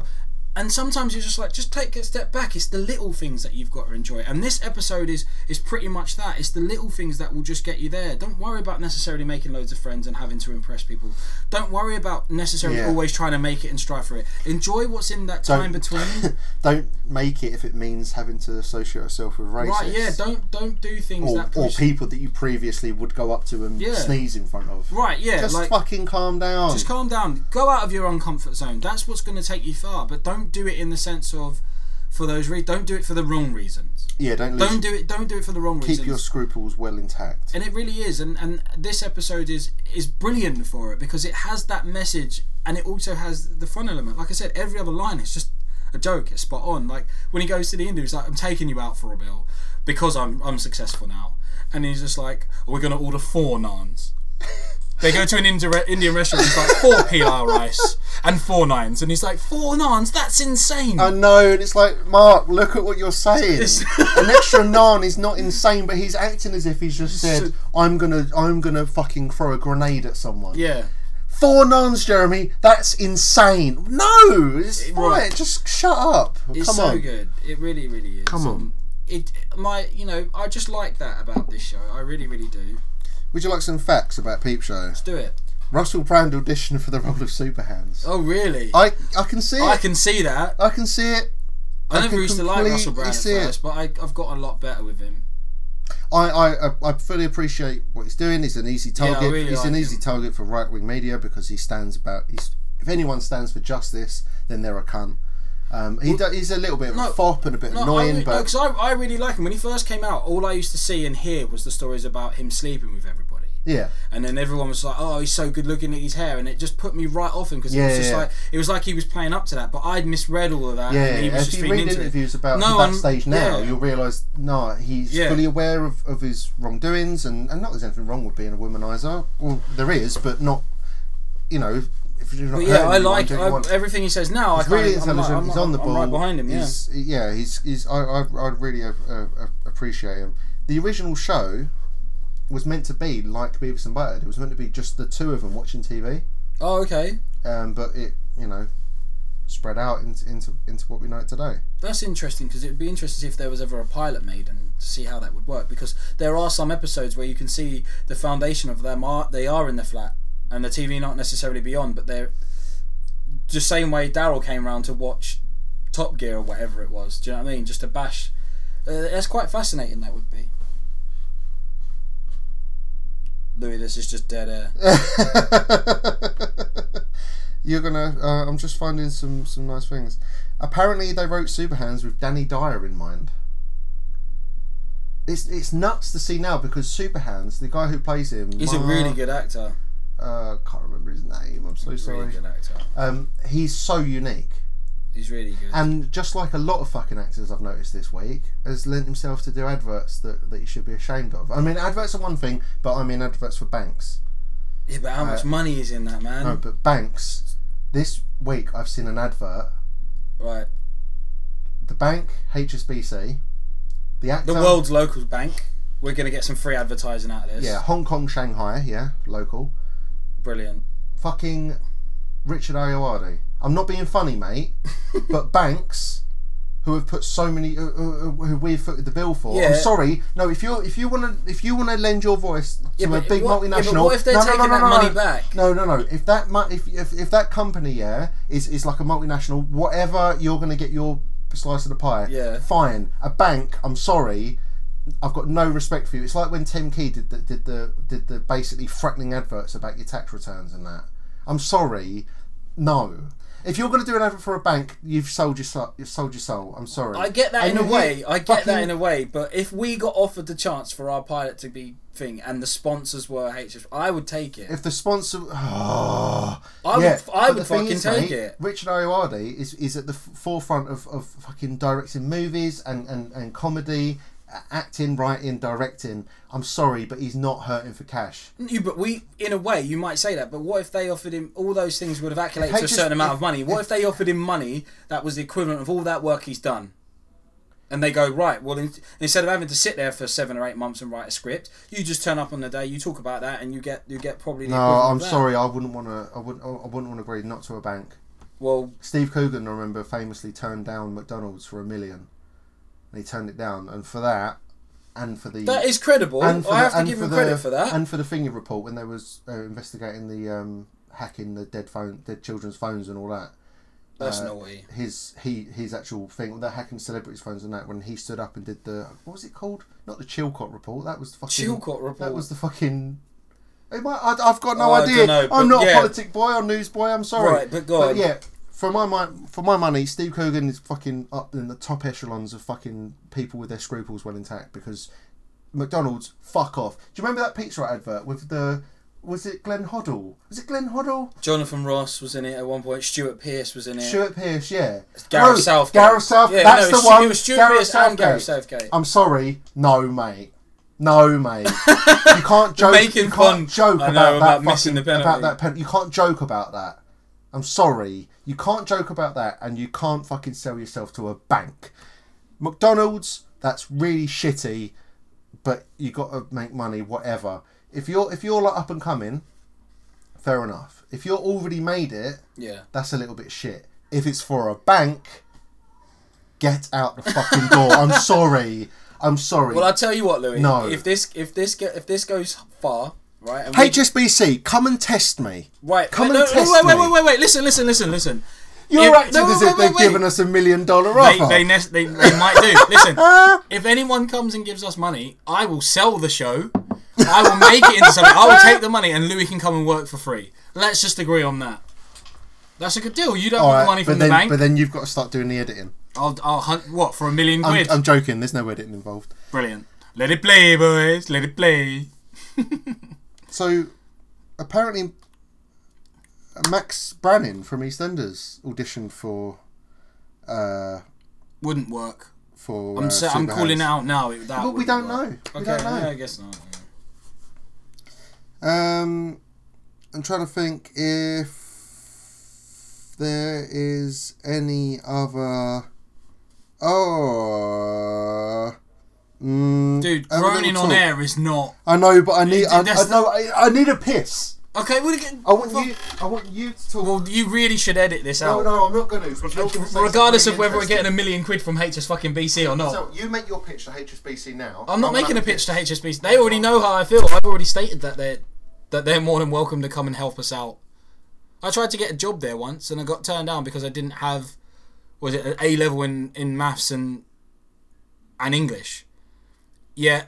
And sometimes you're just like, just take a step back. It's the little things that you've got to enjoy. And this episode is is pretty much that. It's the little things that will just get you there. Don't worry about necessarily making loads of friends and having to impress people. Don't worry about necessarily Yeah. always trying to make it and strive for it. Enjoy what's in that time Don't- between. Don't make it if it means having to associate yourself with racists. Right, yeah, don't don't do things Or, that or push. people that you previously would go up to and Yeah. sneeze in front of. Right, yeah, Just like fucking calm down. just calm down. Go out of your own comfort zone. That's what's going to take you far. But don't do it in the sense of for those re- don't do it for the wrong reasons. yeah, don't lose, Don't do it. Don't do it for the wrong keep reasons. your scruples well intact. And it really is, and and this episode is is brilliant for it because it has that message, and it also has the fun element. Like I said, every other line is just a joke. It's spot on. Like when he goes to the Hindu, he's like, "I'm taking you out for a meal because I'm I'm successful now," and he's just like, "We're gonna order four naans." They go to an Indian Indian restaurant. He's like four pilau rice and four naans, and he's like four naans. That's insane. I know, and it's like, Mark, look at what you're saying. It's- An extra naan is not insane, but he's acting as if he's just said, So- "I'm gonna, I'm gonna fucking throw a grenade at someone." Yeah. Four naans, Jeremy. That's insane. No, it's fine. Right. Just shut up. It's Come so on. good. It really, really is. Come on. Um, it my you know I just like that about this show. I really, really do. Would you like some facts about Peep Show? Let's do it. Russell Brand auditioned for the role of Super Hands. Oh really? I, I can see it. I can see that. I can see it. I, I never can used to like Russell completely Brand at see it. first, but I, I've got a lot better with him. I, I, I fully appreciate what he's doing. He's an easy Yeah, I target. really he's like an easy him. target for right wing media because he stands about. He's, if anyone stands for justice, then they're a cunt. Um, he do, he's a little bit of No, a fop and a bit No, annoying, I, re- but no, because I, I really like him. When he first came out, all I used to see and hear was the stories about him sleeping with everybody. yeah, And then everyone was like, "Oh, he's so good looking at his hair," and it just put me right off him because Yeah, it was just yeah, like it was like he was playing up to that. But I'd misread all of that. yeah. and he was If just you feeding read into it. interviews about No, the I'm- backstage now, yeah. you'll realise no, he's Yeah. fully aware of, of his wrongdoings, and, and not that there's anything wrong with being a womanizer. Well, there is, but not. You know, if you're not. But yeah, hurting I anyone, like don't you I, want- everything he says now. He's I kind really of, I'm, intelligent. like, I'm, he's on the I'm ball. right behind him. Yeah. He's, yeah, he's, he's I, I, I really uh, uh, appreciate him. The original show was meant to be like Beavis and Butthead. It was meant to be just the two of them watching T V. Oh, okay. Um, but it, you know, spread out into into, into what we know it today. That's interesting because it would be interesting if there was ever a pilot made and to see how that would work. Because there are some episodes where you can see the foundation of them are they are in the flat and the T V not necessarily beyond, but they're the same way Daryl came round to watch Top Gear or whatever it was. Do you know what I mean? Just to bash. Uh, that's quite fascinating. That would be. Louis, this is just dead air. You're gonna. Uh, I'm just finding some some nice things. Apparently, they wrote Super Hands with Danny Dyer in mind. It's it's nuts to see now because Super Hands, the guy who plays him, He's a Mark- really good actor. Uh, can't remember his name. I'm so He's a sorry. really good actor. Um, he's so unique, He's really good. and just like a lot of fucking actors I've noticed this week, has lent himself to do adverts that, that he should be ashamed of. I mean, adverts are one thing, but I mean adverts for banks. Yeah, but how much uh, money is in that, man? No, but banks. This week I've seen an advert. Right. The bank, H S B C, the actor. The world's local bank. We're going to get some free advertising out of this. Yeah, Hong Kong, Shanghai. Yeah, local. Brilliant. Fucking Richard Ayoade. I'm not being funny, mate, but banks who have put so many uh, uh, who we've footed the bill for. Yeah. I'm sorry. No, if you if you want to if you want to lend your voice to Yeah, a but big what- multinational, yeah, but what if they're no, no, taking no, no, that no, money no. back? No, no, no. If that mu- if, if if that company, yeah, is is like a multinational, whatever, you're gonna get your slice of the pie. Yeah. Fine. A bank. I'm sorry. I've got no respect for you. It's like when Tim Key did the did the did the basically threatening adverts about your tax returns and that. I'm sorry. No. If you're going to do an advert for a bank, you've sold your soul. You've sold your soul. I'm sorry. I get that And in a you way. hit I get that fucking- in a way. But if we got offered the chance for our pilot to be thing and the sponsors were H S, I would take it. If the sponsor, oh, I yeah, would. I but would the thing fucking is, take mate, it. Richard Ayoade is is at the f- forefront of, of fucking directing movies and, and, and comedy, a- acting, writing, directing. I'm sorry, but he's not hurting for cash. You, but we, in a way, you might say that. But what if they offered him all those things would have accolated to a H S certain amount if- of money? What if, if- they offered him money that was the equivalent of all that work he's done? And they go, right, well, in, instead of having to sit there for seven or eight months and write a script, you just turn up on the day, you talk about that, and you get you get probably the No, equivalent I'm of that. sorry, I wouldn't want to. I wouldn't. I wouldn't want to agree not to a bank. Well, Steve Coogan, I remember, famously turned down McDonald's for a million. And he turned it down, and for that, and for the that is credible. and for I the, have to and give for him the, credit for that. And for the Finger report when they was uh, investigating the um, hacking the dead phone, dead children's phones and all that. That's uh, naughty. His he his actual thing, the hacking celebrities' phones and that. When he stood up and did the what was it called? Not the Chilcott report. That was the fucking Chilcott report. That was the fucking. It might, I, I've got no Oh, I idea. dunno, I'm but not yeah. a politic boy or news boy. I'm sorry. Right, but go on. yeah, for my mi- for my money, Steve Coogan is fucking up in the top echelons of fucking people with their scruples well intact, because McDonald's, fuck off. Do you remember that Pizza Hut advert with the, was it Glenn Hoddle? Was it Glenn Hoddle? Jonathan Ross was in it at one point. Stuart Pearce was in it. Stuart Pearce, yeah. Gareth No, Southgate. Gareth Southgate, Yeah, that's no, the it's- one. it was Stuart Gareth Pearce and Gareth Southgate. I'm sorry, no mate. No mate. You can't joke, making you can't fun. joke I about know, that about fucking, missing the penalty. about that penalty. You can't joke about that. I'm sorry. You can't joke about that, and you can't fucking sell yourself to a bank. McDonald's, that's really shitty, but you got to make money, whatever. If you're if you're like up and coming, fair enough. If you're already made it, Yeah. that's a little bit shit. If it's for a bank, get out the fucking door. I'm sorry. I'm sorry. Well, I'll tell you what, Louis. No. If this if this get if this goes far, right? And we- H S B C, come and test me. right. Come wait, and no, test wait, wait, me. wait, wait, wait. Listen, listen, listen, listen. You're If- acting no, as wait, if wait, they've wait. given us a million dollar They, offer. they, ne- they, they might do. Listen, if anyone comes and gives us money, I will sell the show. I will make it into something. I will take the money, and Louis can come and work for free. Let's just agree on that. That's a good deal. You don't All want right, the money but from then, the bank. But then you've got to start doing the editing. I'll, I'll hunt what for a million I'm, quid. I'm joking. There's no editing involved. Brilliant. Let it play, boys. Let it play. So, apparently, Max Branning from EastEnders auditioned for. Uh, Wouldn't work. for. I'm uh, sa- I'm Super calling it House. out now. That But we wouldn't don't work. know. We Okay, don't know. yeah, I guess not. Um, I'm trying to think if there is any other. Oh, mm, Dude, have a little groaning on talk. air is not. I know, but I need. I, That's I know. I, I need a piss. Okay, well, again, I want you. I want you to talk. well, you really should edit this no, out. no, I'm not going to. Regardless of whether we're getting a million quid from H S fucking B C or not. So you make your pitch to H S B C now. I'm not gonna making a have pitch to H S B C. They already know how I feel. I've already stated that they're that they're more than welcome to come and help us out. I tried to get a job there once and I got turned down because I didn't have, was it an A level in, in maths and and English. Yeah,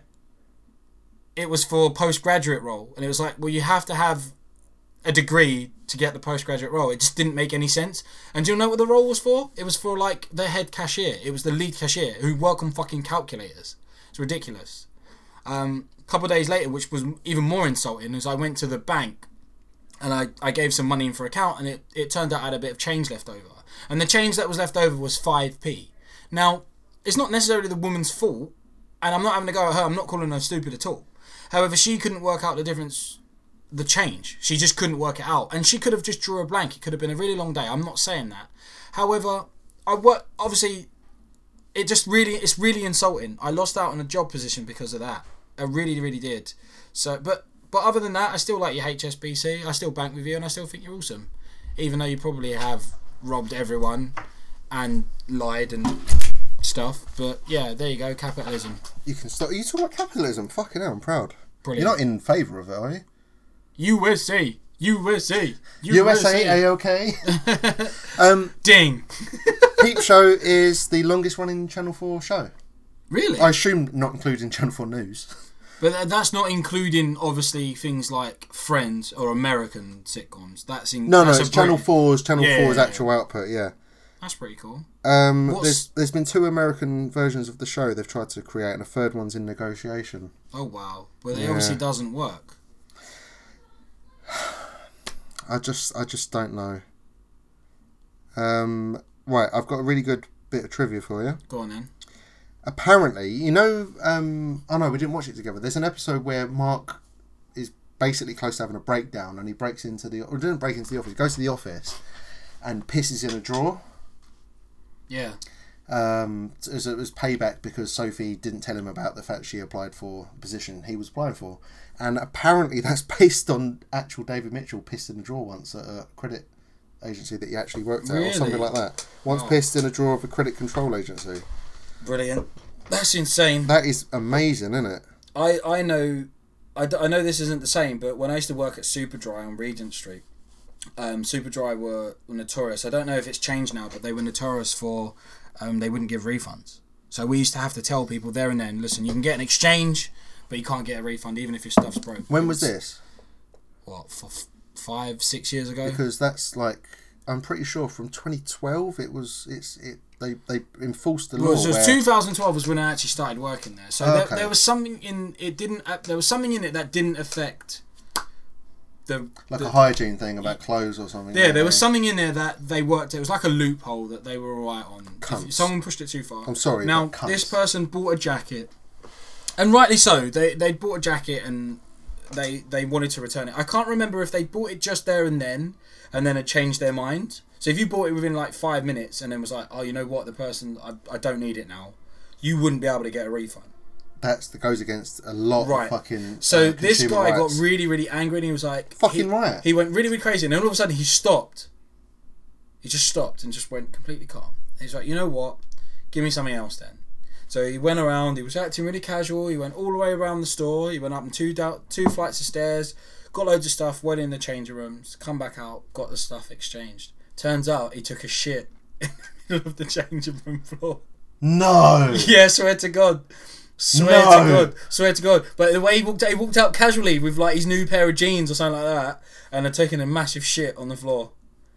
it was for a postgraduate role, and it was like, well, you have to have a degree to get the postgraduate role. It just didn't make any sense. And do you know what the role was for? It was for like the head cashier. It was the lead cashier who worked on fucking calculators. It's ridiculous. Um, a couple of days later, which was even more insulting, is I went to the bank and I, I gave some money in for account, and it, it turned out I had a bit of change left over. And the change that was left over was five p. Now, it's not necessarily the woman's fault, and I'm not having to go at her, I'm not calling her stupid at all. However, she couldn't work out the difference, the change. She just couldn't work it out. And she could have just drew a blank. It could have been a really long day. I'm not saying that. However, I work, obviously, it just really, it's really insulting. I lost out on a job position because of that. I really, really did. So, but but other than that, I still like your H S B C. I still bank with you, and I still think you're awesome. Even though you probably have robbed everyone and lied and stuff. But yeah, there you go, capitalism. You can start. Are you talking about capitalism? Fucking hell, I'm proud. Brilliant. You're not in favour of it, are you? U S A, U S A, U S A, A-OK. um, Ding. Peep Show is the longest running Channel four show. Really? I assume not including Channel four News. But th- that's not including, obviously, things like Friends or American sitcoms. That's in. No, no, that's it's a Channel Brit- four's Channel Yeah, four's yeah, actual output, yeah. That's pretty cool. Um, What's- there's there's been two American versions of the show they've tried to create, and a third one's in negotiation. Oh wow! But it Yeah. obviously doesn't work. I just I just don't know. Um, right, I've got a really good bit of trivia for you. Go on then. Apparently, you know, um, oh no, we didn't watch it together. There's an episode where Mark is basically close to having a breakdown, and he breaks into the or didn't break into the office. He goes to the office and pisses in a drawer. Yeah. Um, as it was payback because Sophie didn't tell him about the fact she applied for a position he was applying for, and apparently that's based on actual David Mitchell pissed in a drawer once at a credit agency that he actually worked at, Really? or something like that. Once Oh. pissed in a drawer of a credit control agency. Brilliant. That's insane. That is amazing, isn't it? I, I know I, d- I know this isn't the same, but when I used to work at Superdry on Regent Street, um, Superdry were notorious. I don't know if it's changed now, but they were notorious for um, they wouldn't give refunds. So we used to have to tell people there and then, listen, you can get an exchange, but you can't get a refund even if your stuff's broke. When was this? What, for f- five, six years ago? Because that's like, I'm pretty sure from twenty twelve it was, it's it they, they enforced the law. Well, so it was where, two thousand twelve was when I actually started working there. So Oh, there, okay. there was something in it didn't uh, there was something in it that didn't affect the like the, a hygiene thing about clothes or something. Yeah, there was they? something in there that they worked. It was like a loophole that they were alright on. Cunts. If someone pushed it too far. I'm sorry, Now but cunts. this person bought a jacket, and rightly so. They they bought a jacket and they they wanted to return it. I can't remember if they bought it just there and then, and then had changed their mind. So if you bought it within like five minutes and then was like, oh, you know what, the person I I don't need it now, you wouldn't be able to get a refund. That's that goes against a lot Right. of fucking. So uh, this consumer guy rights. got really, really angry and he was like... Fucking he, right. He went really, really crazy and then all of a sudden he stopped. He just stopped and just went completely calm. And he's like, you know what? Give me something else then. So he went around, he was acting really casual, he went all the way around the store, he went up and two, down, two flights of stairs, got loads of stuff, went in the changing rooms, come back out, got the stuff exchanged. Turns out he took a shit in the middle of the changing room floor. No. Yeah, swear to God. Swear No. to God. Swear to God. But the way he walked out, he walked out casually with like his new pair of jeans or something like that and had taken a massive shit on the floor.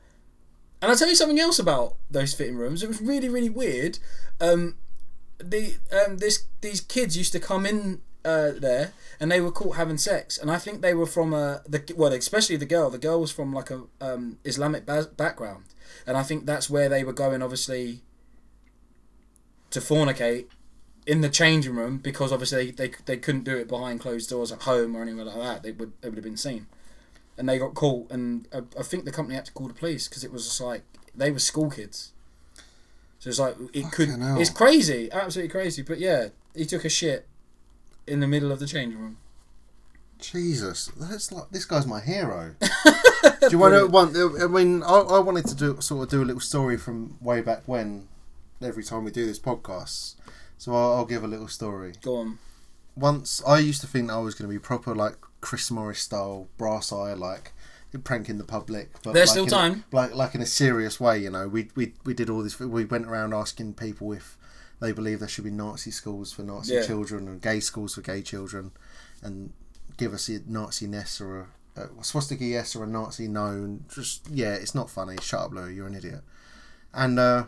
And I'll tell you something else about those fitting rooms. It was really, really weird. Um, the um, this these kids used to come in uh, there and they were caught having sex. And I think they were from a... The, well, especially the girl. The girl was from like a um, Islamic ba- background. And I think that's where they were going, obviously, to fornicate in the changing room because obviously they they couldn't do it behind closed doors at home or anywhere like that. They would they would have been seen, and they got caught. And I, I think the company had to call the police because it was just like they were school kids. So it's like it could. Fucking hell. It's crazy, absolutely crazy. But yeah, he took a shit in the middle of the changing room. Jesus, that's like this guy's my hero. Do you want to? Want, I mean, I, I wanted to do sort of do a little story from way back when. Every time we do this podcast, so I'll, I'll give a little story. Go on. Once I used to think I was going to be proper like Chris Morris style, brass eye, like pranking the public. But There's like still in, time. Like like in a serious way, you know. We we we did all this. We went around asking people if they believe there should be Nazi schools for Nazi Yeah. children and gay schools for gay children, and give us a Nazi yes or a, a swastika yes or a Nazi no. And just yeah, it's not funny. Shut up, Lou. You're an idiot. And uh,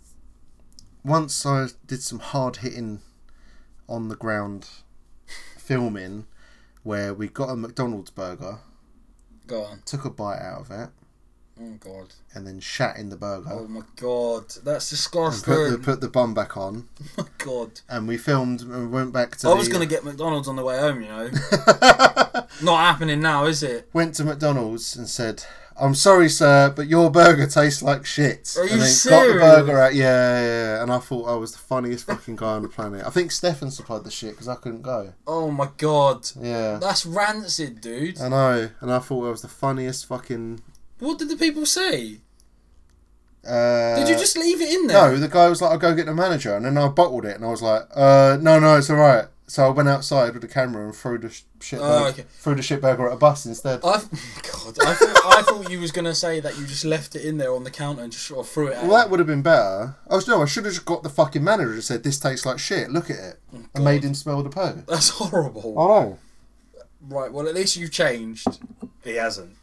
once I did some hard hitting on the ground filming where we got a McDonald's burger, Go on. took a bite out of it, Oh God. and then shat in the burger. Oh my God. That's And disgusting. put the, put the bun back on, Oh my God. and we filmed and we went back to I was the, gonna get McDonald's on the way home, you know. Not happening now, is it? went to McDonald's and said, "I'm sorry, sir, but your burger tastes like shit." Are and you then got the serious? burger out, yeah, yeah, yeah. And I thought I was the funniest fucking guy on the planet. I think Stefan supplied the shit because I couldn't go. Oh my God. Yeah, That's rancid, dude. I know. And I thought I was the funniest fucking. What did the people say? Uh, Did you just leave it in there? No, the guy was like, "I'll go get the manager," and then I bottled it, and I was like, "Uh, no, no, it's all right." So I went outside with the camera and threw the sh- shit Oh, burger, okay. threw the shit burger at a bus instead. I God, I thought I thought you was gonna say that you just left it in there on the counter and just sort of threw it out. Well, that would have been better. I was no, I should have just got the fucking manager and said, "This tastes like shit. Look at it," Oh, and made him smell the burger. That's horrible. I know. Right. Well, at least you've changed. He hasn't.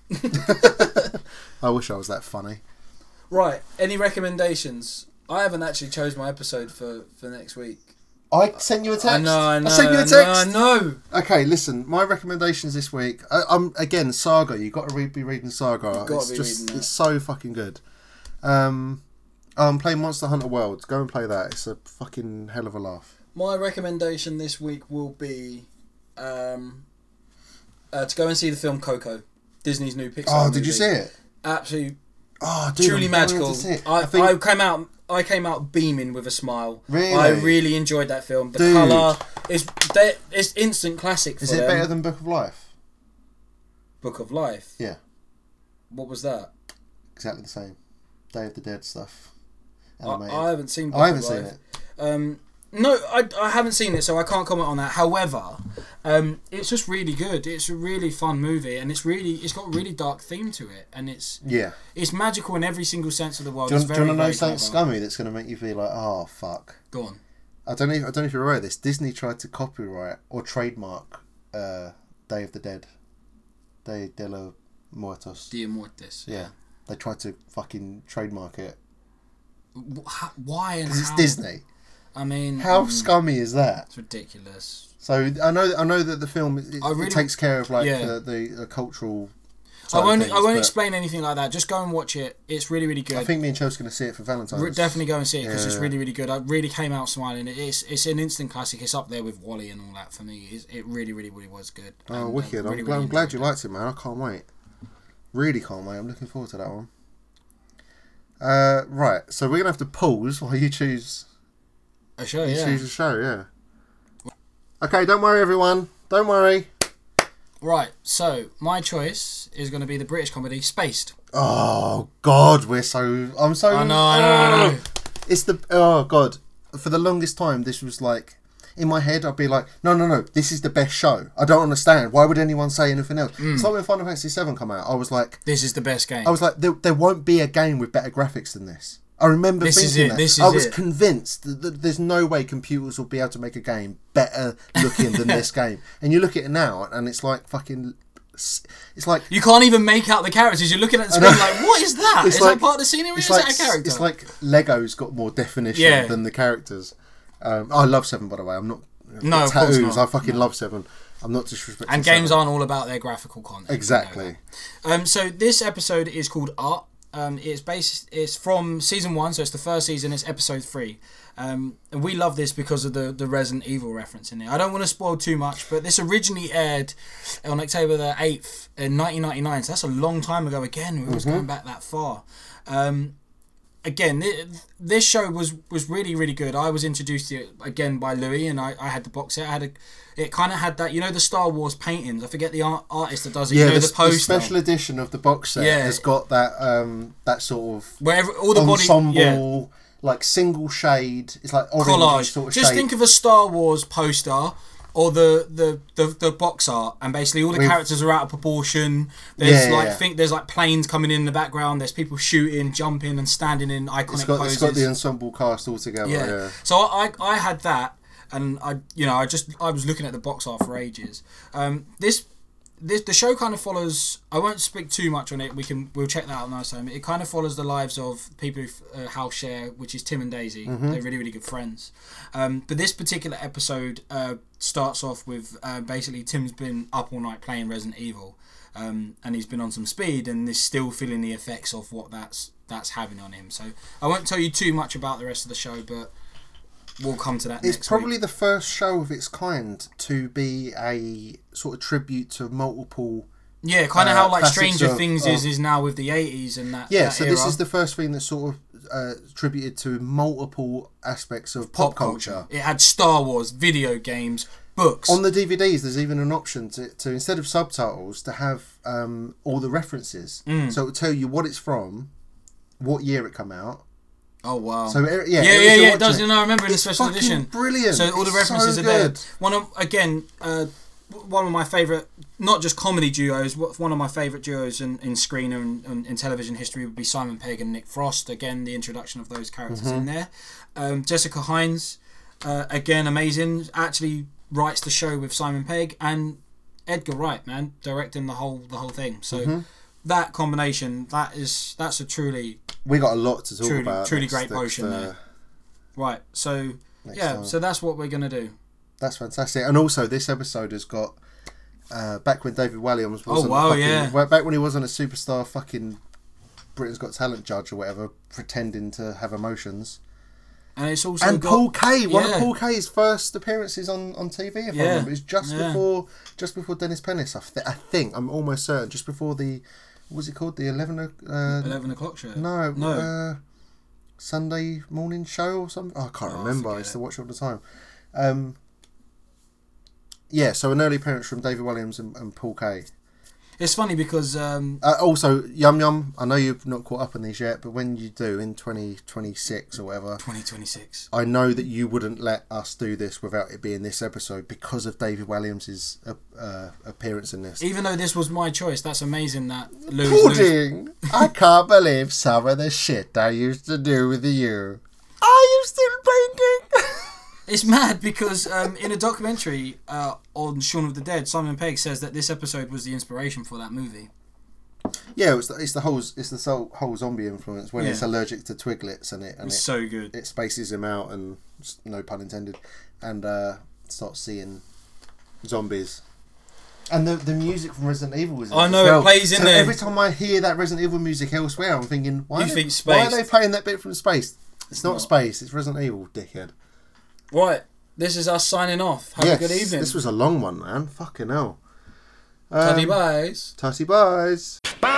I wish I was that funny. Right. Any recommendations? I haven't actually chose my episode for, for next week. I sent you a text. I know. I know. sent you a I text. know, I know. Okay, listen. My recommendations this week. I, I'm again Saga. You got to read, be reading Saga. You've gotta it's be just reading that. it's so fucking good. Um, I'm playing Monster Hunter World. Go and play that. It's a fucking hell of a laugh. My recommendation this week will be um, uh, to go and see the film Coco, Disney's new Pixar Oh, movie. did you see it? Absolutely, Oh, dude, truly I'm dying magical. to see it. I, I think I came out. I came out beaming with a smile. Really? I really enjoyed that film. The Dude. colour is they- it's instant classic for is it them. better than Book of Life? Book of Life? Yeah. What was that? exactly the same. Day of the Dead stuff. I, Animated. I haven't seen. I haven't Barbie seen Life. it. Um, no, I, I haven't seen it, so I can't comment on that. However, um, it's just really good. It's a really fun movie, and it's really it's got a really dark theme to it, and it's Yeah. it's magical in every single sense of the word. Do you, It's want- do you very, want to know very something clever. scummy that's going to make you feel like, oh fuck? Go on. I don't know. If, I don't know if you're aware of this. Disney tried to copyright or trademark uh, Day of the Dead. Day de los Muertos. Dia Mortis. Yeah. They tried to fucking trademark it Wh- how- Why and because it's how? Disney. I mean, How mm, scummy is that? it's ridiculous. So I know. I know that the film it, I really- it takes care of like yeah. the, the, the cultural. I side of won't. things, I won't but explain anything like that. Just go and watch it. It's really, really good. I think me and Chelsea's going to see it for Valentine's. Re- definitely go and see it because it's Yeah. really, really good. I really came out smiling. It- It's it's an instant classic. It's up there with Wall-E and all that for me. It's, it really, really, really was good. Oh, And, uh, wicked! really, I'm, really glad, I'm glad you enjoyed it. liked it, man. I can't wait. Really can't wait. I'm looking forward to that one. Uh, right, so we're gonna have to pause while you choose. A show, You yeah. choose a show, yeah. Okay, don't worry, everyone. Don't worry. Right. So my choice is going to be the British comedy Spaced. Oh God, we're so. I'm so. I know, I know, I know. It's the. Oh God, for the longest time, this was like. In my head, I'd be like, no, no, no, this is the best show. I don't understand. Why would anyone say anything else? Mm. It's like when Final Fantasy seven come out. I was like, This is the best game. I was like, there, there won't be a game with better graphics than this. I remember This is thinking it, that. this is I was it. convinced that, that there's no way computers will be able to make a game better looking than this game. And you look at it now, and it's like fucking. It's like You can't even make out the characters. You're looking at the I screen know. like, what is that? It's Is like- that part of the scenery? it's Is like that a character? it's like Lego's got more definition Yeah. than the characters. Um, I love Seven, by the way. I'm not. I've No, got of course tattoos. not. I fucking love Seven. I'm not disrespecting. and games Seven. aren't all about their graphical content. Exactly. You know that. Um, so this episode is called Art. Um, it's based. It's from season one, so it's the first season. It's episode three, um, and we love this because of the the Resident Evil reference in it. I don't want to spoil too much, but this originally aired on October the eighth in nineteen ninety-nine. So that's a long time ago. Again, we was Mm-hmm. going back that far. Um, again, th- this show was was really, really good. I was introduced to it again by Louis, and I, I had the box set. I had a, it kind of had that, you know, the Star Wars paintings. I forget the art, artist that does it. Yeah, you know, the, the the poster special edition of the box set Yeah. has got that um, that sort of where every, all the body ensemble, yeah, like single shade. It's like orange collage. sort of Just shade. think of a Star Wars poster. Or the, the, the, the box art, and basically all the With- characters are out of proportion. There's Yeah, like yeah. think there's like planes coming in the background. There's people shooting, jumping, and standing in iconic it's got poses. it's got the ensemble cast all together. Yeah. Yeah. So I, I I had that, and I you know I just I was looking at the box art for ages. Um, this this the show kind of follows. I won't speak too much on it. We can we'll check that out another time. It kind of follows the lives of people who uh, house share, which is Tim and Daisy. Mm-hmm. They're really really good friends. Um, but this particular episode uh, starts off with uh, basically Tim's been up all night playing Resident Evil. Um, and he's been on some speed and is still feeling the effects of what that's that's having on him. So I won't tell you too much about the rest of the show, but we'll come to that It's next probably week. the first show of its kind to be a sort of tribute to multiple. Yeah, kind of uh, how like facets Stranger of- Things is of- is now with the eighties and that. Yeah, that so era. this is the first thing that's sort of uh, attributed to multiple aspects of pop, culture. It had Star Wars, video games, books. On the D V Ds, there's even an option to, to instead of subtitles, to have um, all the references. Mm. So it will tell you what it's from, what year it come out. Oh wow! So it- yeah, yeah, yeah, if yeah. you're It does. watching You know, I remember in the it's special fucking edition. brilliant. So all the It's references so are there. good. One of again, uh, one of my favourite, not just comedy duos. One of my favourite duos in, in screen and, and in television history would be Simon Pegg and Nick Frost. Again, the introduction of those characters Mm-hmm. in there. Um, Jessica Hines, uh, again, amazing. Actually writes the show with Simon Pegg and Edgar Wright, man, directing the whole the whole thing. So Mm-hmm. that combination, that is that's a truly We got a lot to talk Truly- about. truly next- great next, potion uh, there. right. So next yeah, time. so that's what we're gonna do. That's fantastic. And also, this episode has got uh, back when David Walliams was Oh, wow, fucking, yeah. well, back when he wasn't a superstar fucking Britain's Got Talent judge or whatever, pretending to have emotions. And it's also And got, Paul Kay, one yeah. of Paul Kay's first appearances on, on T V, if Yeah. I remember, it was just Yeah. before just before Dennis Pennis. I, th- I think I'm almost certain, just before the what was it called, the eleven o- uh, eleven o'clock show. no no. Uh, Sunday morning show or something. Oh, I can't Oh, remember. I forget used it. to watch it all the time. Um, yeah, so an early appearance from David Williams and, and Paul Kay. It's funny because um, Uh, also, Yum Yum, I know you've not caught up on these yet, but when you do in twenty twenty-six or whatever, twenty twenty-six. I know that you wouldn't let us do this without it being this episode because of David Williams' uh, uh, appearance in this. Even though this was my choice, that's amazing that Louis. Louis Pudding! I can't believe some of the shit I used to do with you. Are you still painting? It's mad because um, in a documentary uh, on Shaun of the Dead, Simon Pegg says that this episode was the inspiration for that movie. Yeah, it's the, it's the whole it's the so- whole zombie influence when Yeah. it's allergic to twiglets and it and It's it, so good. it spaces him out and no pun intended, and uh, starts seeing zombies. And the the music from Resident Evil was in I it know, as well. it plays in so there. Every time I hear that Resident Evil music elsewhere, I'm thinking, why, You are, they, think why are Space. they playing that bit from Space? It's not not. Space, it's Resident Evil, dickhead. Right, this is us signing off. Have yes, a good evening. this was a long one, man. Fucking hell. Tutty Um, buys. Tutty buys.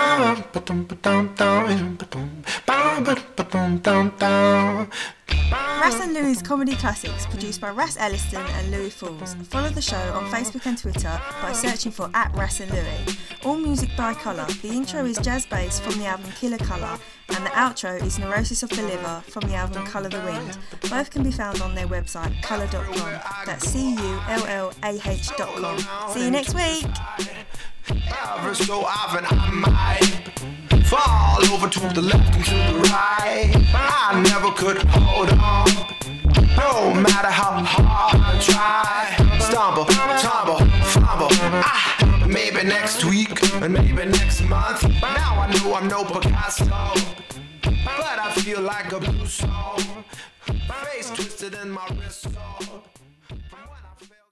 Ras and Louis Comedy Classics, produced by Ras Elliston and Louis Falls. Follow the show on Facebook and Twitter by searching for at Ras and Louis. All music by Colour. The intro is Jazz Bass from the album Killer Colour, and the outro is Neurosis of the Liver from the album Colour the Wind. Both can be found on their website, colour dot com. That's C U L L A H dot com. See you next week! Ever so often I might fall over to the left and to the right. I never could hold on, no matter how hard I try. Stumble, tumble, fumble. Ah, maybe next week, and maybe next month. Now I know I'm no Picasso, but I feel like a blue soul. Face twisted in my wrist.